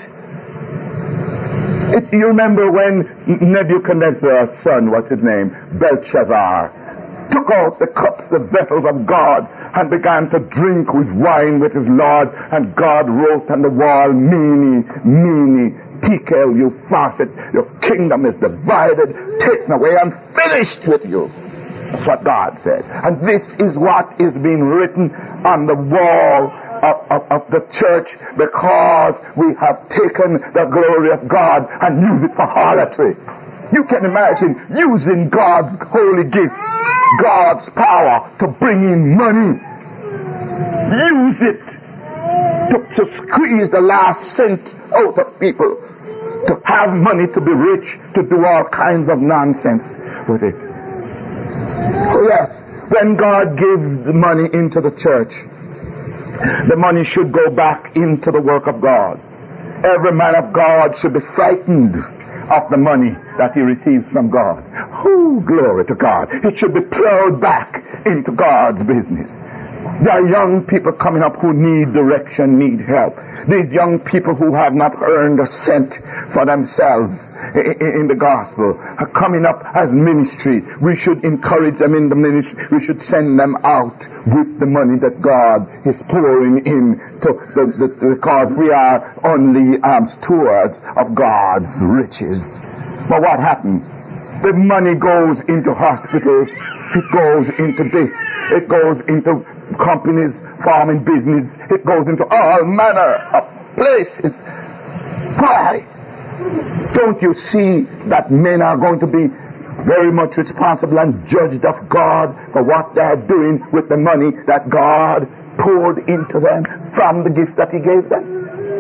You remember when Nebuchadnezzar's son, what's his name, Belshazzar, took out the cups, the vessels of God, and began to drink with wine with his Lord, and God wrote on the wall, Mene, Mene, Tekel, you faucet, your kingdom is divided, taken away, and finished with you. That's what God said. And this is what is being written on the wall of the church, because we have taken the glory of God and used it for harlotry. You can imagine using God's holy gift, God's power, to bring in money. Use it to squeeze the last cent out of people, to have money, to be rich, to do all kinds of nonsense with it. Oh yes, when God gives the money into the church, the money should go back into the work of God. Every man of God should be frightened of the money that he receives from God. Oh, glory to God. It should be plowed back into God's business. There are young people coming up who need direction, need help. These young people who have not earned a cent for themselves in the gospel are coming up as ministry. We should encourage them in the ministry. We should send them out with the money that God is pouring in because we are only stewards of God's riches. But what happened? The money goes into hospitals. It goes into this. It goes into companies, farming business. It goes into all manner of places. Why? Don't you see that men are going to be very much responsible and judged of God for what they're doing with the money that God poured into them from the gifts that he gave them?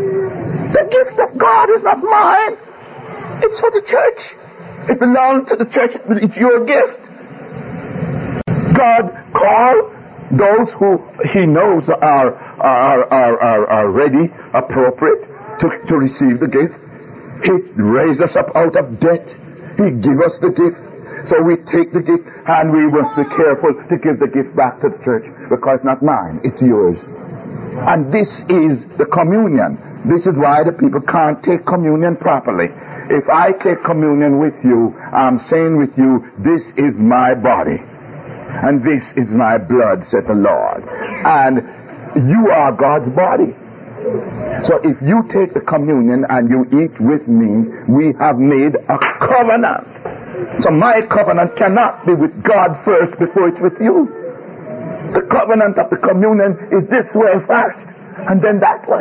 The gift of God is not mine. It's for the church. It belongs to the church. It's your gift. God called those who He knows are ready, appropriate to receive the gift. He raised us up out of debt. He gave us the gift. So we take the gift, and we must be careful to give the gift back to the church, because it's not mine, it's yours. And this is the communion. This is why the people can't take communion properly. If I take communion with you, I'm saying with you, this is my body, and this is my blood, said the Lord. And you are God's body. So if you take the communion and you eat with me, we have made a covenant. So my covenant cannot be with God first before it's with you. The covenant of the communion is this way first, and then that way.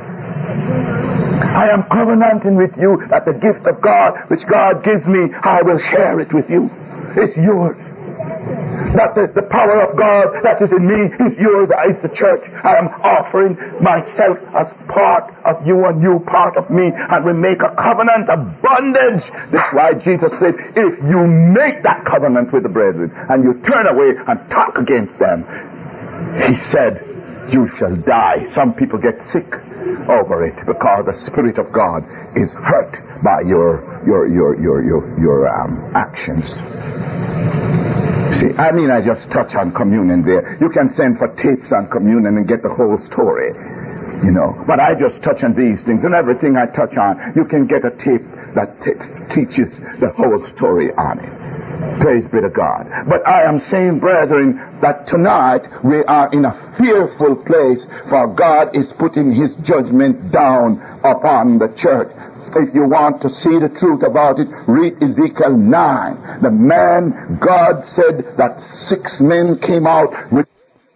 I am covenanting with you that the gift of God, which God gives me, I will share it with you. It's yours. That the power of God that is in me is yours, is the church. I am offering myself as part of you and you part of me, and we make a covenant of bondage. That's why Jesus said, if you make that covenant with the brethren and you turn away and talk against them, He said, you shall die. Some people get sick over it because the Spirit of God is hurt by your actions. See, I just touch on communion there. You can send for tapes on communion and get the whole story, But I just touch on these things, and everything I touch on, you can get a tape that teaches the whole story on it. Praise be to God. But I am saying, brethren, that tonight we are in a fearful place, for God is putting His judgment down upon the church. If you want to see the truth about it, read Ezekiel 9. The man, God said that 6 men came out with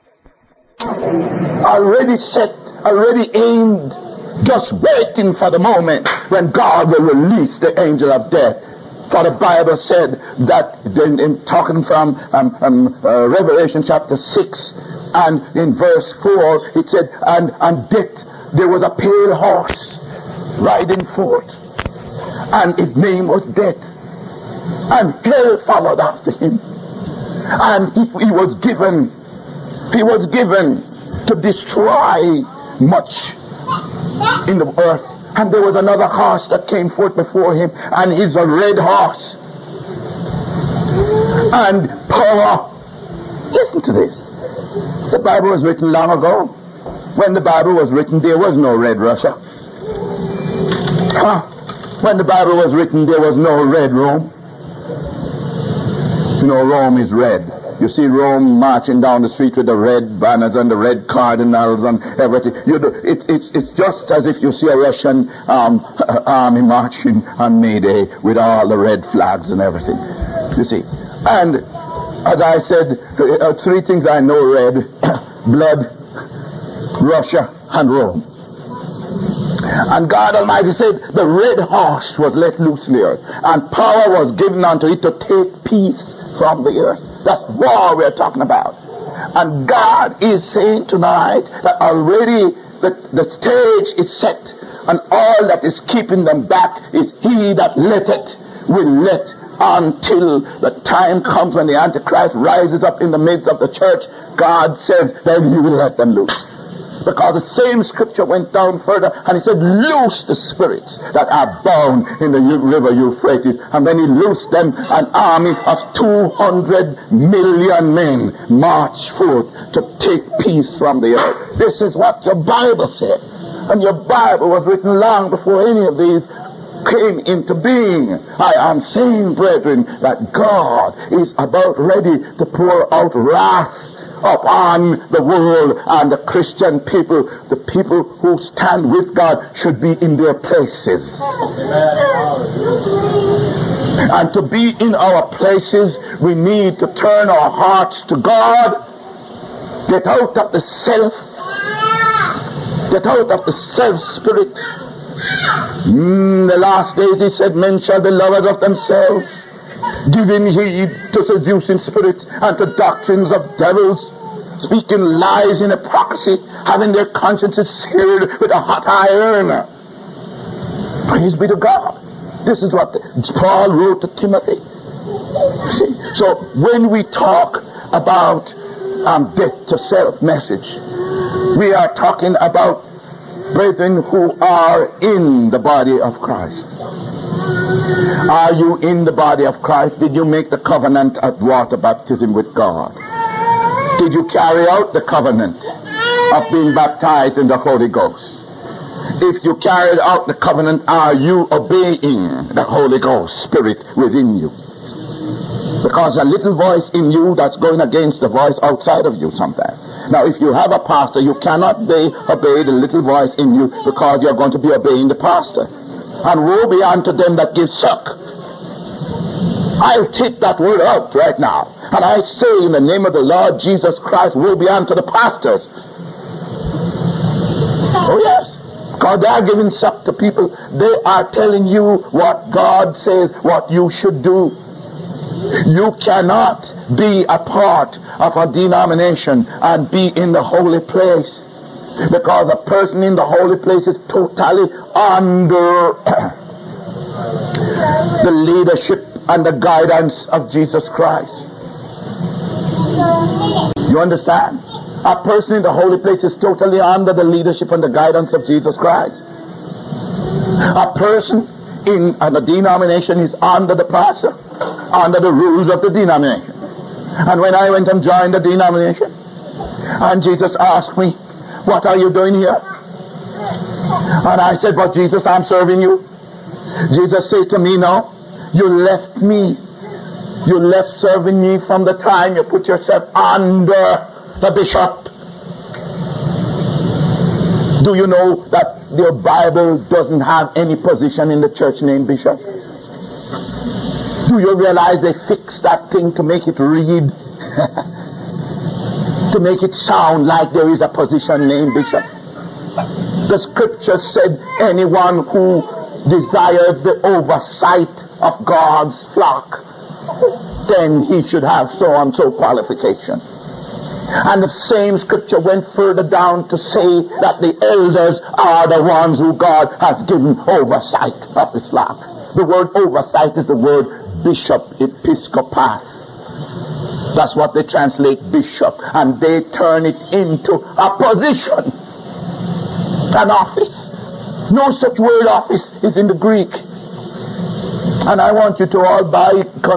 already set, already aimed, just waiting for the moment when God will release the angel of death. For the Bible said that, in talking from Revelation chapter 6, and in verse 4, it said, and death, there was a pale horse riding forth, and his name was Death, and hell followed after him, and he was given to destroy much in the earth. And there was another horse that came forth before him, and he's a red horse, and power. Listen to this. The Bible was written long ago. When the Bible was written, there was no red Russia. When the Bible was written, there was no red Rome. Rome is red. You see Rome marching down the street with the red banners and the red cardinals and everything. It's just as if you see a Russian army marching on May Day with all the red flags and everything. You see. And as I said, 3 things I know red: blood, Russia, and Rome. And God Almighty said the red horse was let loose in the earth, and power was given unto it to take peace from the earth. That's war we're talking about. And God is saying tonight that already the stage is set, and all that is keeping them back is He that letteth will let until the time comes when the Antichrist rises up in the midst of the church. God says then He will let them loose. Because the same scripture went down further, and He said, loose the spirits that are bound in the river Euphrates. And when He loosed them, an army of 200 million men marched forth to take peace from the earth. This is what your Bible said. And your Bible was written long before any of these came into being. I am saying, brethren, that God is about ready to pour out wrath upon the world and the Christian people. The people who stand with God should be in their places. And to be in our places, we need to turn our hearts to God. Get out of the self. Get out of the self spirit. The last days, He said, men shall be lovers of themselves, giving heed to seducing spirits and to doctrines of devils, speaking lies in hypocrisy, having their consciences seared with a hot iron. Praise be to God. This is what Paul wrote to Timothy. See? So when we talk about death to self message, we are talking about brethren who are in the body of Christ. Are you in the body of Christ? Did you make the covenant of water baptism with God? Did you carry out the covenant of being baptized in the Holy Ghost? If you carried out the covenant, are you obeying the Holy Ghost Spirit within you? Because a little voice in you that's going against the voice outside of you sometimes. Now, if you have a pastor, you cannot obey the little voice in you because you're going to be obeying the pastor. And woe be unto them that give suck. I'll take that word out right now. And I say in the name of the Lord Jesus Christ, woe be unto the pastors. Oh yes. Because they are giving suck to people. They are telling you what God says, what you should do. You cannot be a part of a denomination and be in the holy place. Because a person in the holy place is totally under the leadership and the guidance of Jesus Christ. You understand? A person in the holy place is totally under the leadership and the guidance of Jesus Christ. A person in a denomination is under the pastor, under the rules of the denomination. And when I went and joined the denomination, and Jesus asked me, what are you doing here? And I said, but Jesus, I'm serving you. Jesus said to me, no, you left me. You left serving me from the time you put yourself under the bishop. Do you know that your Bible doesn't have any position in the church named bishop? Do you realize they fixed that thing to make it read? To make it sound like there is a position named bishop. The scripture said anyone who desires the oversight of God's flock, then he should have so and so qualification. And the same scripture went further down to say that the elders are the ones who God has given oversight of his flock. The word oversight is the word bishop, episcopos. That's what they translate bishop, and they turn it into a position, an office. No such word office is in the Greek. And I want you to all buy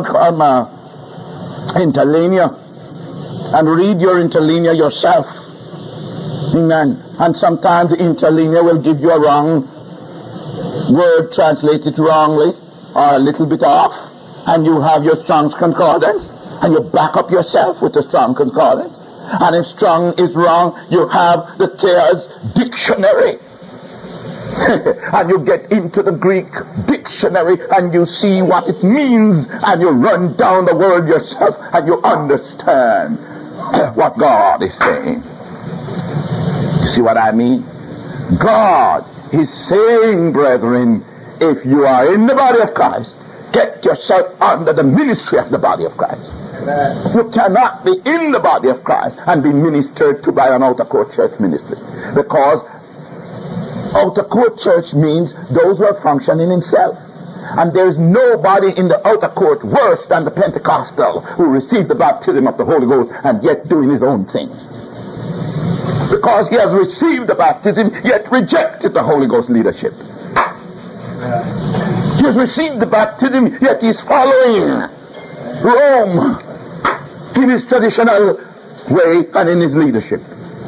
interlinear and read your interlinear yourself. Amen. And sometimes the interlinear will give you a wrong word translated wrongly or a little bit off, and you have your Strong's Concordance. And you back up yourself with the Strong Concordance. And if Strong is wrong, you have the Thayer's Dictionary. And you get into the Greek dictionary and you see what it means, and you run down the word yourself and you understand what God is saying. You see what I mean? God is saying, brethren, if you are in the body of Christ, get yourself under the ministry of the body of Christ. You cannot be in the body of Christ and be ministered to by an outer court church ministry. Because outer court church means those who are functioning in self. And there is nobody in the outer court worse than the Pentecostal who received the baptism of the Holy Ghost and yet doing his own thing. Because he has received the baptism yet rejected the Holy Ghost leadership. He has received the baptism yet he is following Rome in his traditional way and in his leadership.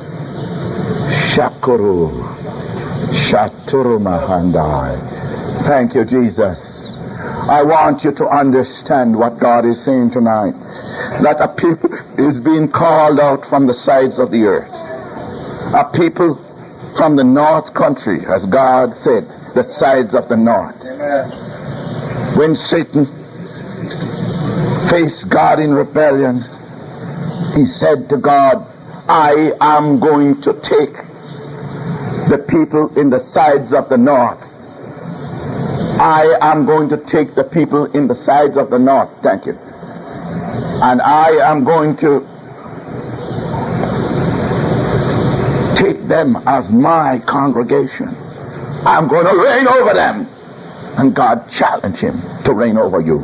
Shakuru Shaturu Mahandai. Thank you, Jesus. I want you to understand what God is saying tonight. That a people is being called out from the sides of the earth. A people from the north country, as God said, the sides of the north. Amen. When Satan faced God in rebellion, he said to God, I am going to take the people in the sides of the north. I am going to take the people in the sides of the north. Thank you. And I am going to take them as my congregation. I'm going to reign over them. And God challenged him to reign over you.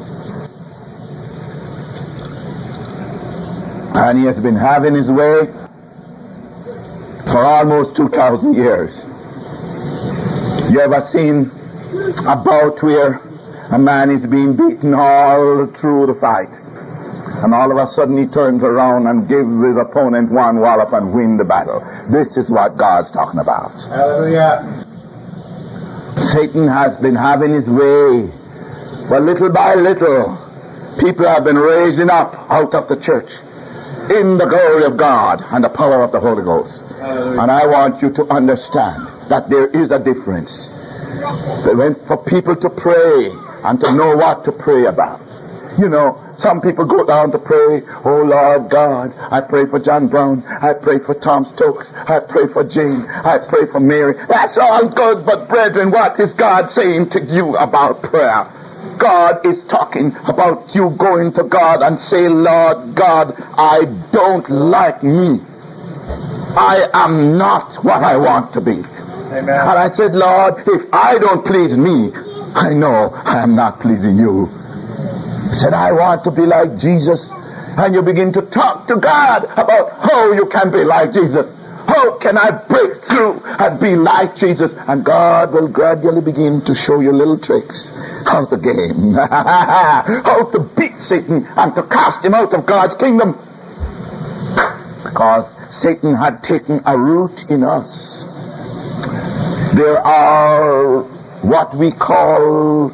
And he has been having his way for almost 2,000 years. You ever seen a bout where a man is being beaten all through the fight, and all of a sudden he turns around and gives his opponent one wallop and win the battle? This is what God's talking about. Hallelujah. Satan has been having his way, but little by little people have been raising up out of the church in the glory of God and the power of the Holy Ghost. Hallelujah. And I want you to understand that there is a difference. For people to pray and to know what to pray about. You know, some people go down to pray, oh Lord God, I pray for John Brown, I pray for Tom Stokes, I pray for Jane, I pray for Mary. That's all good, but brethren, what is God saying to you about prayer? God is talking about you going to God and say, Lord God, I don't like me. I am not what I want to be. Amen. And I said, Lord, if I don't please me, I know I am not pleasing you. He said, I want to be like Jesus. And you begin to talk to God about how you can be like Jesus. How can I break through and be like Jesus? And God will gradually begin to show you little tricks. How the game. How to beat Satan and to cast him out of God's kingdom. Because Satan had taken a root in us. There are what we call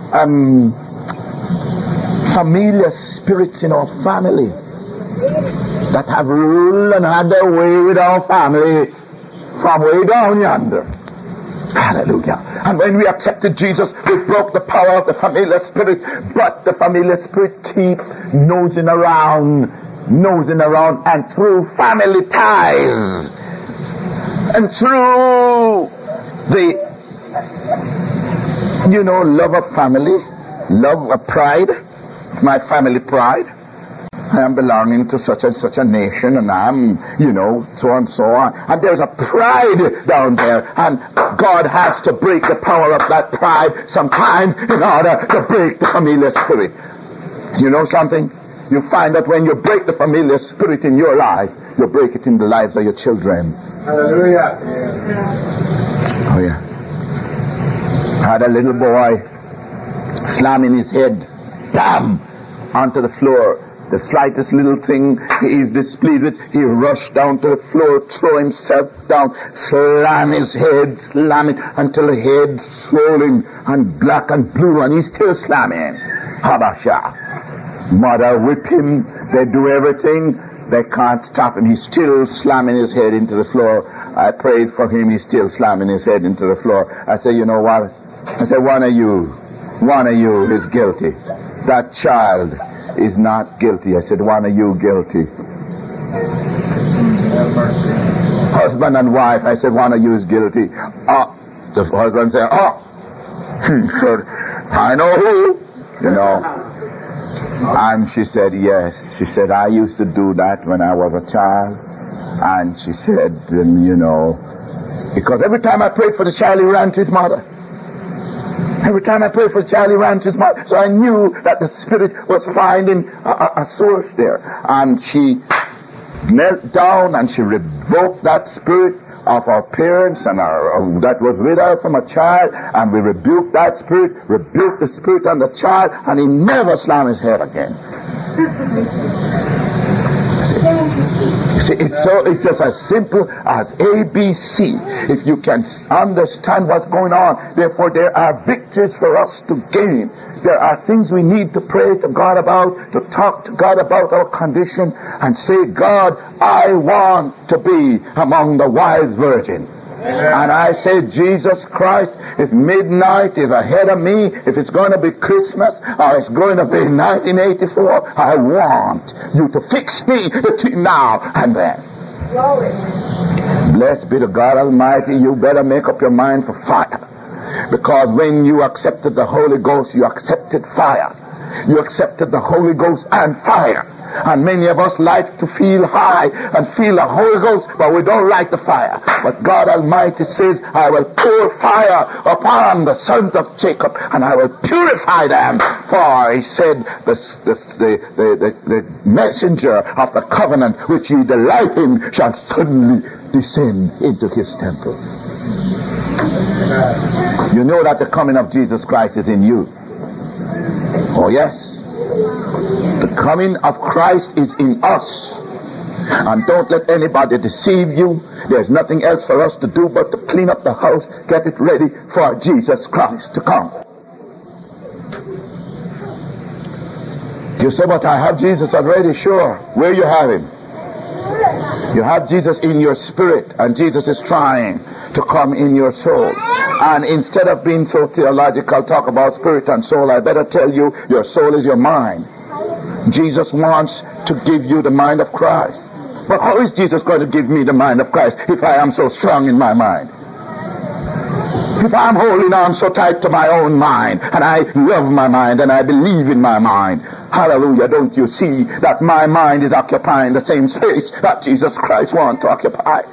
familiar spirits in our family that have ruled and had their way with our family from way down yonder. Hallelujah. And when we accepted Jesus, we broke the power of the familiar spirit, but the familiar spirit keeps nosing around, and through family ties and through the love of family, love of pride, my family pride. I am belonging to such and such a nation, and I'm, so and so on. And there's a pride down there, and God has to break the power of that pride sometimes in order to break the familiar spirit. You know something? You find that when you break the familiar spirit in your life, you break it in the lives of your children. Hallelujah. Oh, yeah. I had a little boy slamming his head, bam, onto the floor. The slightest little thing he is displeased with, he rushed down to the floor, throw himself down, slam his head, slam it until the head's swollen and black and blue, and he's still slamming. Habasha. Mother whip him, they do everything, they can't stop him. He's still slamming his head into the floor. I prayed for him, he's still slamming his head into the floor. I said, you know what? I said, one of you is guilty. That child is not guilty. I said, one of you guilty. Husband and wife, I said, one of you is guilty. The husband said, he said, I know who, And she said, yes. She said, I used to do that when I was a child. And she said, because every time I prayed for the child, he ran to his mother. Every time I prayed for the child, he ran to his mother. So I knew that the spirit was finding a source there. And she knelt down and she revoked that spirit of our parents and that was with her from a child. And we rebuked that spirit, rebuked the spirit on the child, and he never slammed his head again. See, it's just as simple as ABC. If you can understand what's going on, therefore there are victories for us to gain. There are things we need to pray to God about, to talk to God about our condition, and say, God, I want to be among the wise virgins. And I say, Jesus Christ, if midnight is ahead of me, if it's going to be Christmas or it's going to be 1984, I want you to fix me between now and then. Glory. Blessed be the God Almighty. You better make up your mind for fire. Because when you accepted the Holy Ghost, you accepted fire. You accepted the Holy Ghost and fire. And many of us like to feel high and feel the Holy Ghost, but we don't like the fire. But God Almighty says, I will pour fire upon the sons of Jacob, and I will purify them. For he said, the messenger of the covenant which ye delight in shall suddenly descend into his temple. You know that the coming of Jesus Christ is in you. Oh yes. The coming of Christ is in us. And don't let anybody deceive you. There's nothing else for us to do but to clean up the house, get it ready for Jesus Christ to come. You say, but I have Jesus already. Sure. Where you have him? You have Jesus in your spirit, and Jesus is trying to come in your soul. And instead of being so theological, talk about spirit and soul, I better tell you, your soul is your mind. Jesus wants to give you the mind of Christ. But how is Jesus going to give me the mind of Christ if I am so strong in my mind? If I'm holding on so tight to my own mind, and I love my mind, and I believe in my mind, hallelujah, don't you see that my mind is occupying the same space that Jesus Christ wants to occupy?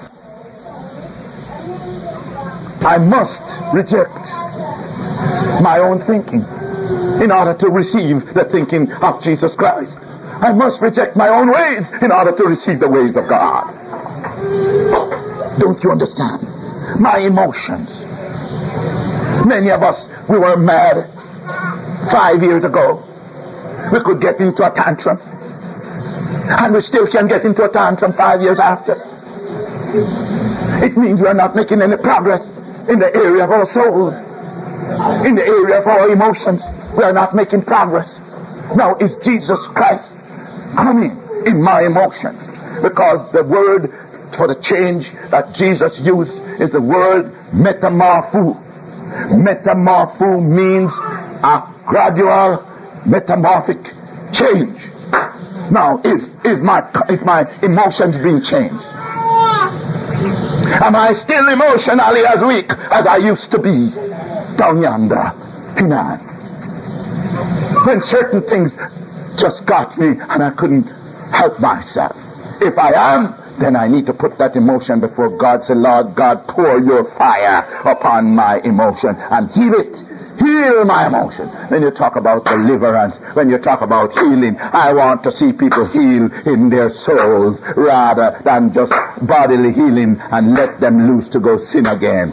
I must reject my own thinking in order to receive the thinking of Jesus Christ. I must reject my own ways in order to receive the ways of God. Don't you understand? My emotions. Many of us, we were mad 5 years ago. We could get into a tantrum. And we still can get into a tantrum 5 years after. It means we are not making any progress in the area of our soul. In the area of our emotions, we are not making progress. Now, is Jesus Christ coming in my emotions? Because the word for the change that Jesus used is the word metamorpho. Metamorpho means a gradual metamorphic change. Now, is my emotions being changed? Am I still emotionally as weak as I used to be down yonder? Amen. When certain things just got me and I couldn't help myself. If I am, then I need to put that emotion before God. Say, Lord God, pour your fire upon my emotion and heal it. Heal my emotion. When you talk about deliverance, when you talk about healing, I want to see people heal in their souls rather than just bodily healing and let them loose to go sin again.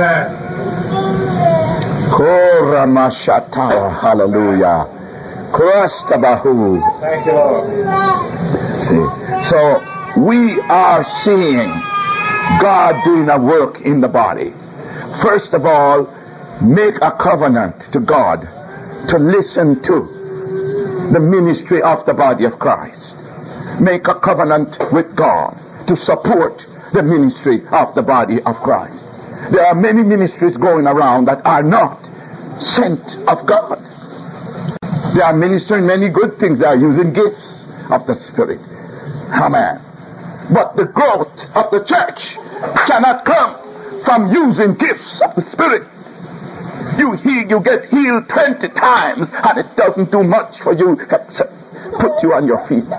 Hallelujah. Thank you, Lord. See, so we are seeing God doing a work in the body. First of all, make a covenant to God to listen to the ministry of the body of Christ. Make a covenant with God to support the ministry of the body of Christ. There are many ministries going around that are not sent of God. They are ministering many good things. They are using gifts of the Spirit. Amen. But the growth of the church cannot come from using gifts of the Spirit. You get healed 20 times and it doesn't do much for you except put you on your feet.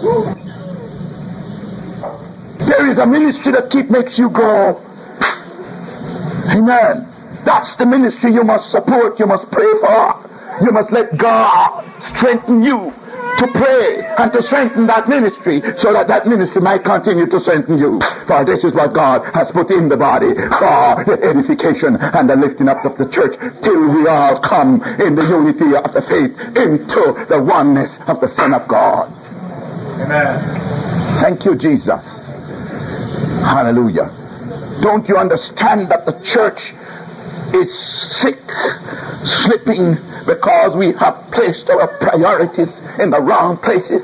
There is a ministry that makes you grow. Amen. That's the ministry you must support, you must pray for. You must let God strengthen you to pray and to strengthen that ministry so that that ministry might continue to strengthen you. For this is what God has put in the body for the edification and the lifting up of the church till we all come in the unity of the faith into the oneness of the Son of God. Amen. Thank you, Jesus. Hallelujah. Don't you understand that the church is sick, slipping, because we have placed our priorities in the wrong places?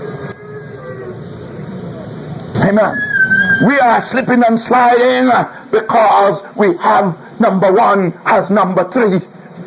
Amen. We are slipping and sliding because we have number one as number three.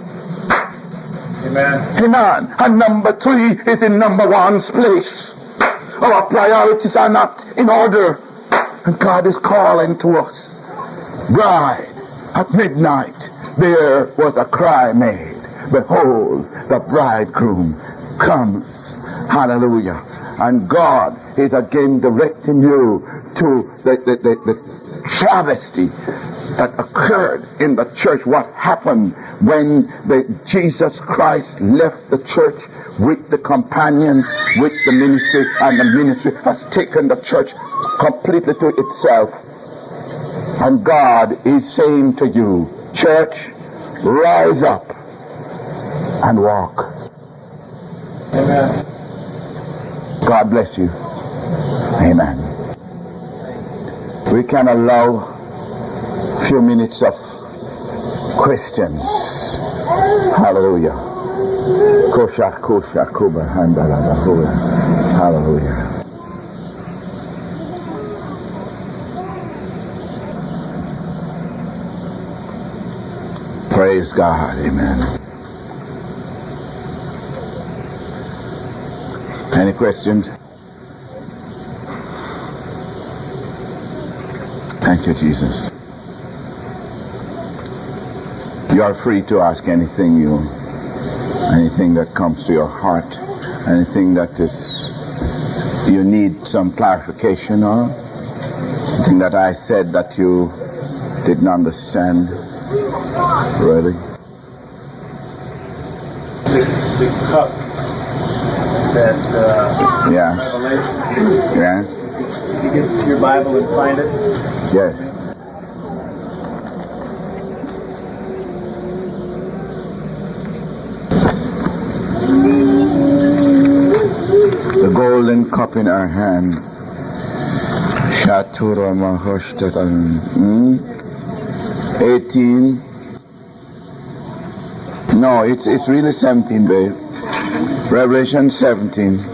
Amen. Amen. And number three is in number one's place. Our priorities are not in order. And God is calling to us. Bride, at midnight there was a cry made. Behold, the bridegroom comes, Hallelujah. And God is again directing you to the travesty that occurred in the church. What happened when Jesus Christ left the church with the companions, with the ministry, and the ministry has taken the church completely to itself. And God is saying to you, church, rise up and walk. Amen. God bless you. Amen. We can allow a few minutes of questions. Hallelujah. Hallelujah. Praise God. Amen. Any questions? Thank you, Jesus. You are free to ask anything that comes to your heart, anything that is you need some clarification on, something that I said that you didn't understand. Really? The cup that yeah. Revelation. Yeah. You get your Bible and find it. Yes. The golden cup in our hand. Shatura Mahoshtan. 18. No, it's really 17, babe. Revelation 17.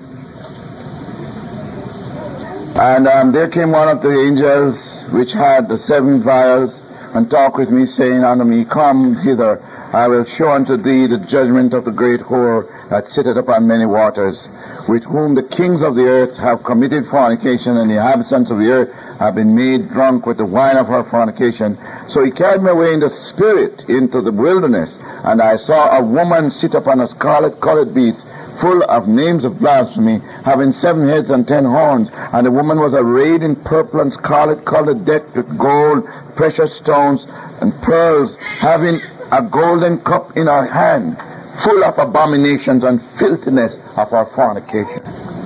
And there came one of the angels which had the 7 vials, and talked with me, saying unto me, Come hither, I will show unto thee the judgment of the great whore that sitteth upon many waters, with whom the kings of the earth have committed fornication, and the inhabitants of the earth have been made drunk with the wine of her fornication. So he carried me away in the spirit into the wilderness, and I saw a woman sit upon a scarlet-colored beast, full of names of blasphemy, having 7 heads and 10 horns. And the woman was arrayed in purple and scarlet colored, decked with gold, precious stones, and pearls, having a golden cup in her hand, full of abominations and filthiness of her fornication.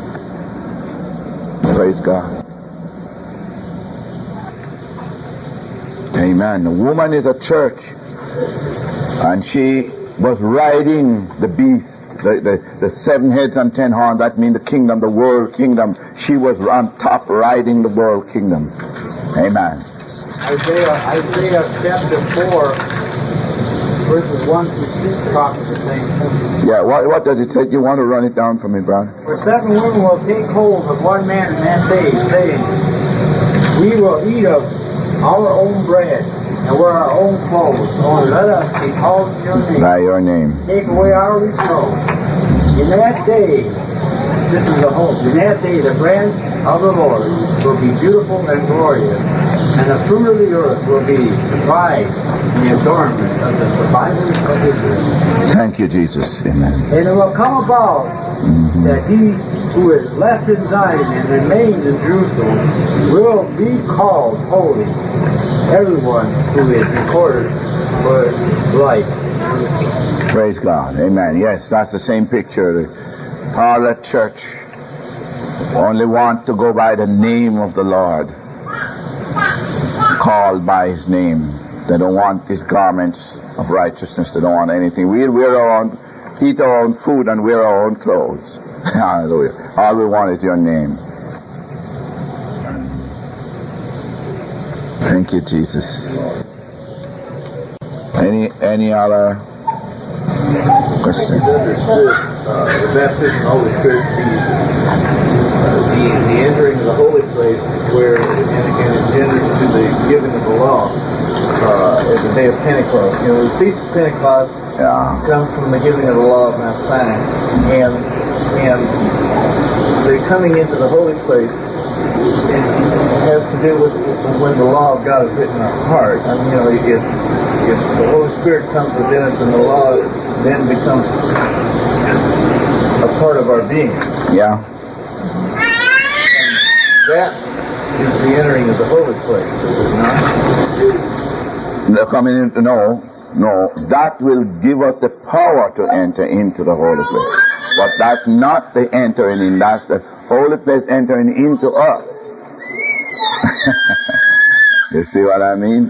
Praise God. Amen. The woman is a church, and she was riding the beast. The 7 heads and 10 horns, that means the kingdom, the world kingdom. She was on top riding the world kingdom. Amen. Isaiah chapter 4, verses 1 through 6 talk of the same thing. Yeah, what does it say? You want to run it down for me, brother? For 7 women will take hold of one man in that day, saying, We will eat of our own bread and wear our own clothes. Only let us be called by your name. Take away our reproach. In that day, this is the hope. In that day, the branch of the Lord will be beautiful and glorious, and the fruit of the earth will be the pride and the adornment of the survivors of Israel. Thank you, Jesus. Amen. And it will come about that he who is left in Zion and remains in Jerusalem will be called holy. Everyone who is recorded for life. Praise God. Amen. Yes, that's the same picture. All the church only want to go by the name of the Lord, called by his name. They don't want his garments of righteousness. They don't want anything. We wear our own, eat our own food and wear our own clothes. Hallelujah. All we want is your name. Thank you, Jesus. Any other question? The baptism of the Holy Spirit, the entering of the holy place, where and entering to the giving of the law at the day of Pentecost. You know, the feast of Pentecost comes from the giving of the law of Mount Sinai, and the coming into the holy place has to do with when the law of God is written in our heart. I mean, you know, if the Holy Spirit comes within us and the law then becomes a part of our being. Yeah. And that is the entering of the holy place, is it not? No. That will give us the power to enter into the holy place. But that's not the entering in. That's the holy place entering into us. You see what I mean?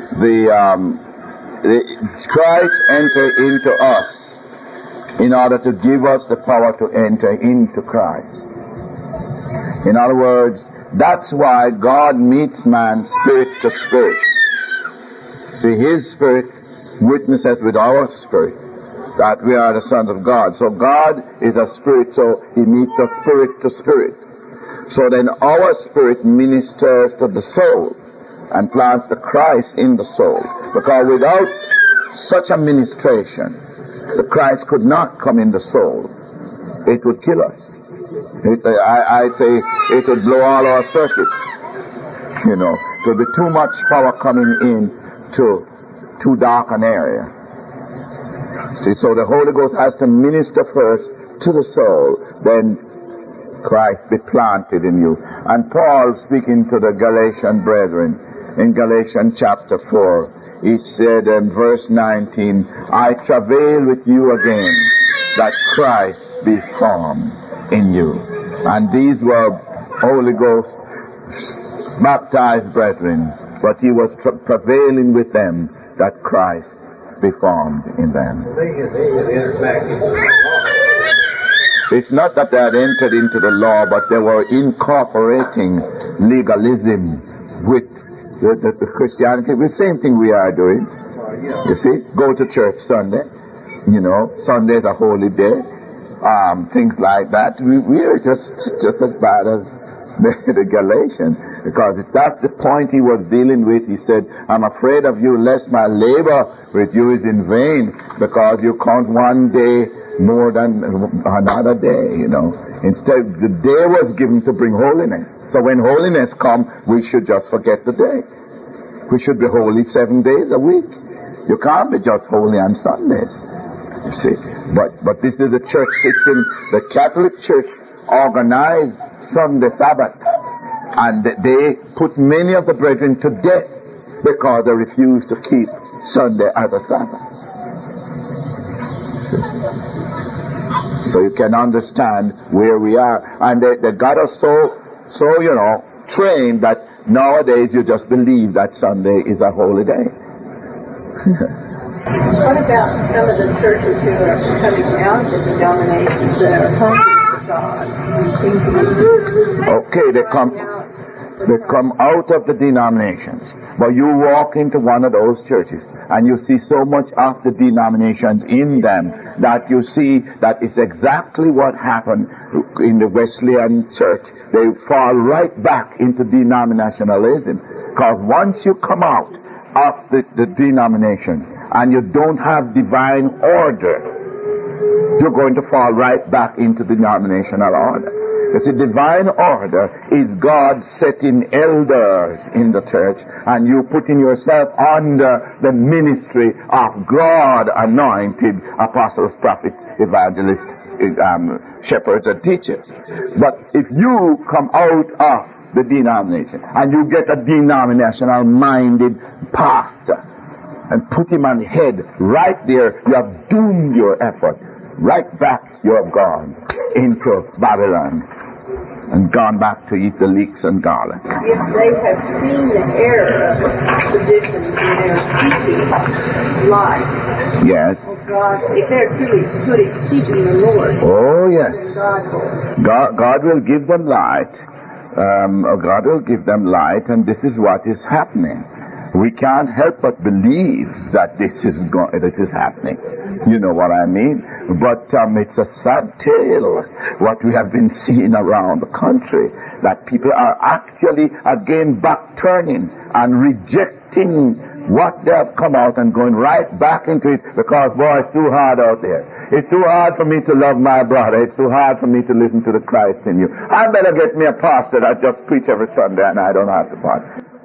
Christ entered into us in order to give us the power to enter into Christ. In other words, that's why God meets man spirit to spirit. See, his spirit witnesses with our spirit that we are the sons of God. So God is a spirit, so he meets us spirit to spirit. So then our spirit ministers to the soul and plants the Christ in the soul. Because without such a ministration, the Christ could not come in the soul. It would kill us. I'd say it would blow all our circuits. You know, there would be too much power coming in to too dark an area. See, so the Holy Ghost has to minister first to the soul, then Christ be planted in you. And Paul, speaking to the Galatian brethren, in Galatians chapter 4, he said in verse 19, I travail with you again, that Christ be formed in you. And these were Holy Ghost baptized brethren, but he was travailing with them that Christ be formed in them. They had entered back into the law. It's not that they had entered into the law, but they were incorporating legalism with the Christianity. The same thing we are doing. You see, go to church Sunday. You know, Sunday is a holy day. Things like that. We are just as bad as the Galatians. Because if that's the point he was dealing with, he said, I'm afraid of you lest my labor with you is in vain, because you count one day more than another day, you know. Instead, the day was given to bring holiness. So when holiness comes, we should just forget the day. We should be holy 7 days a week. You can't be just holy on Sundays. You see. But this is the church system. The Catholic Church organized Sunday Sabbath. And they put many of the brethren to death because they refused to keep Sunday as a Sabbath. So you can understand where we are. And they got us so you know, trained that nowadays you just believe that Sunday is a holy day. What about some of the churches who are coming out of the denominations that are hungry for God? Okay, they come out of the denominations. But you walk into one of those churches and you see so much of the denominations in them that you see that it's exactly what happened in the Wesleyan church. They fall right back into denominationalism. Because once you come out of the denomination and you don't have divine order, you're going to fall right back into denominational order. You see, divine order is God setting elders in the church and you putting yourself under the ministry of God anointed apostles, prophets, evangelists, shepherds and teachers. But if you come out of the denomination and you get a denominational minded pastor and put him on the head, right there you have doomed your effort. Right back you have gone into Babylon and gone back to eat the leeks and garlic. If they have seen the error of traditions in their teaching life, yes. Oh God, if they're truly seeking the Lord, oh yes, God will give them light. God will give them light, and this is what is happening. We can't help but believe that this is happening. You know what I mean? But it's a sad tale what we have been seeing around the country, that people are actually again back turning and rejecting what they have come out and going right back into it because, boy, it's too hard out there. It's too hard for me to love my brother. It's too hard for me to listen to the Christ in you. I better get me a pastor that just preach every Sunday and I don't have to part.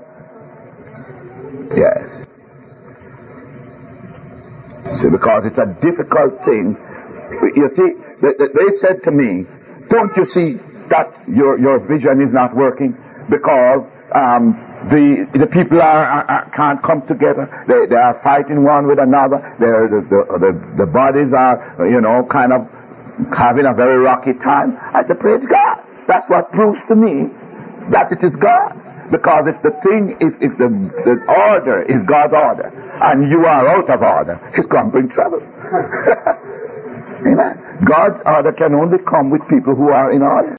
Yes. See, because it's a difficult thing. You see, they said to me, don't you see that your vision is not working? Because the people can't come together. They are fighting one with another. The bodies are, kind of having a very rocky time. I said, praise God. That's what proves to me that it is God. Because if the order is God's order, and you are out of order, it's going to bring trouble. Amen. God's order can only come with people who are in order.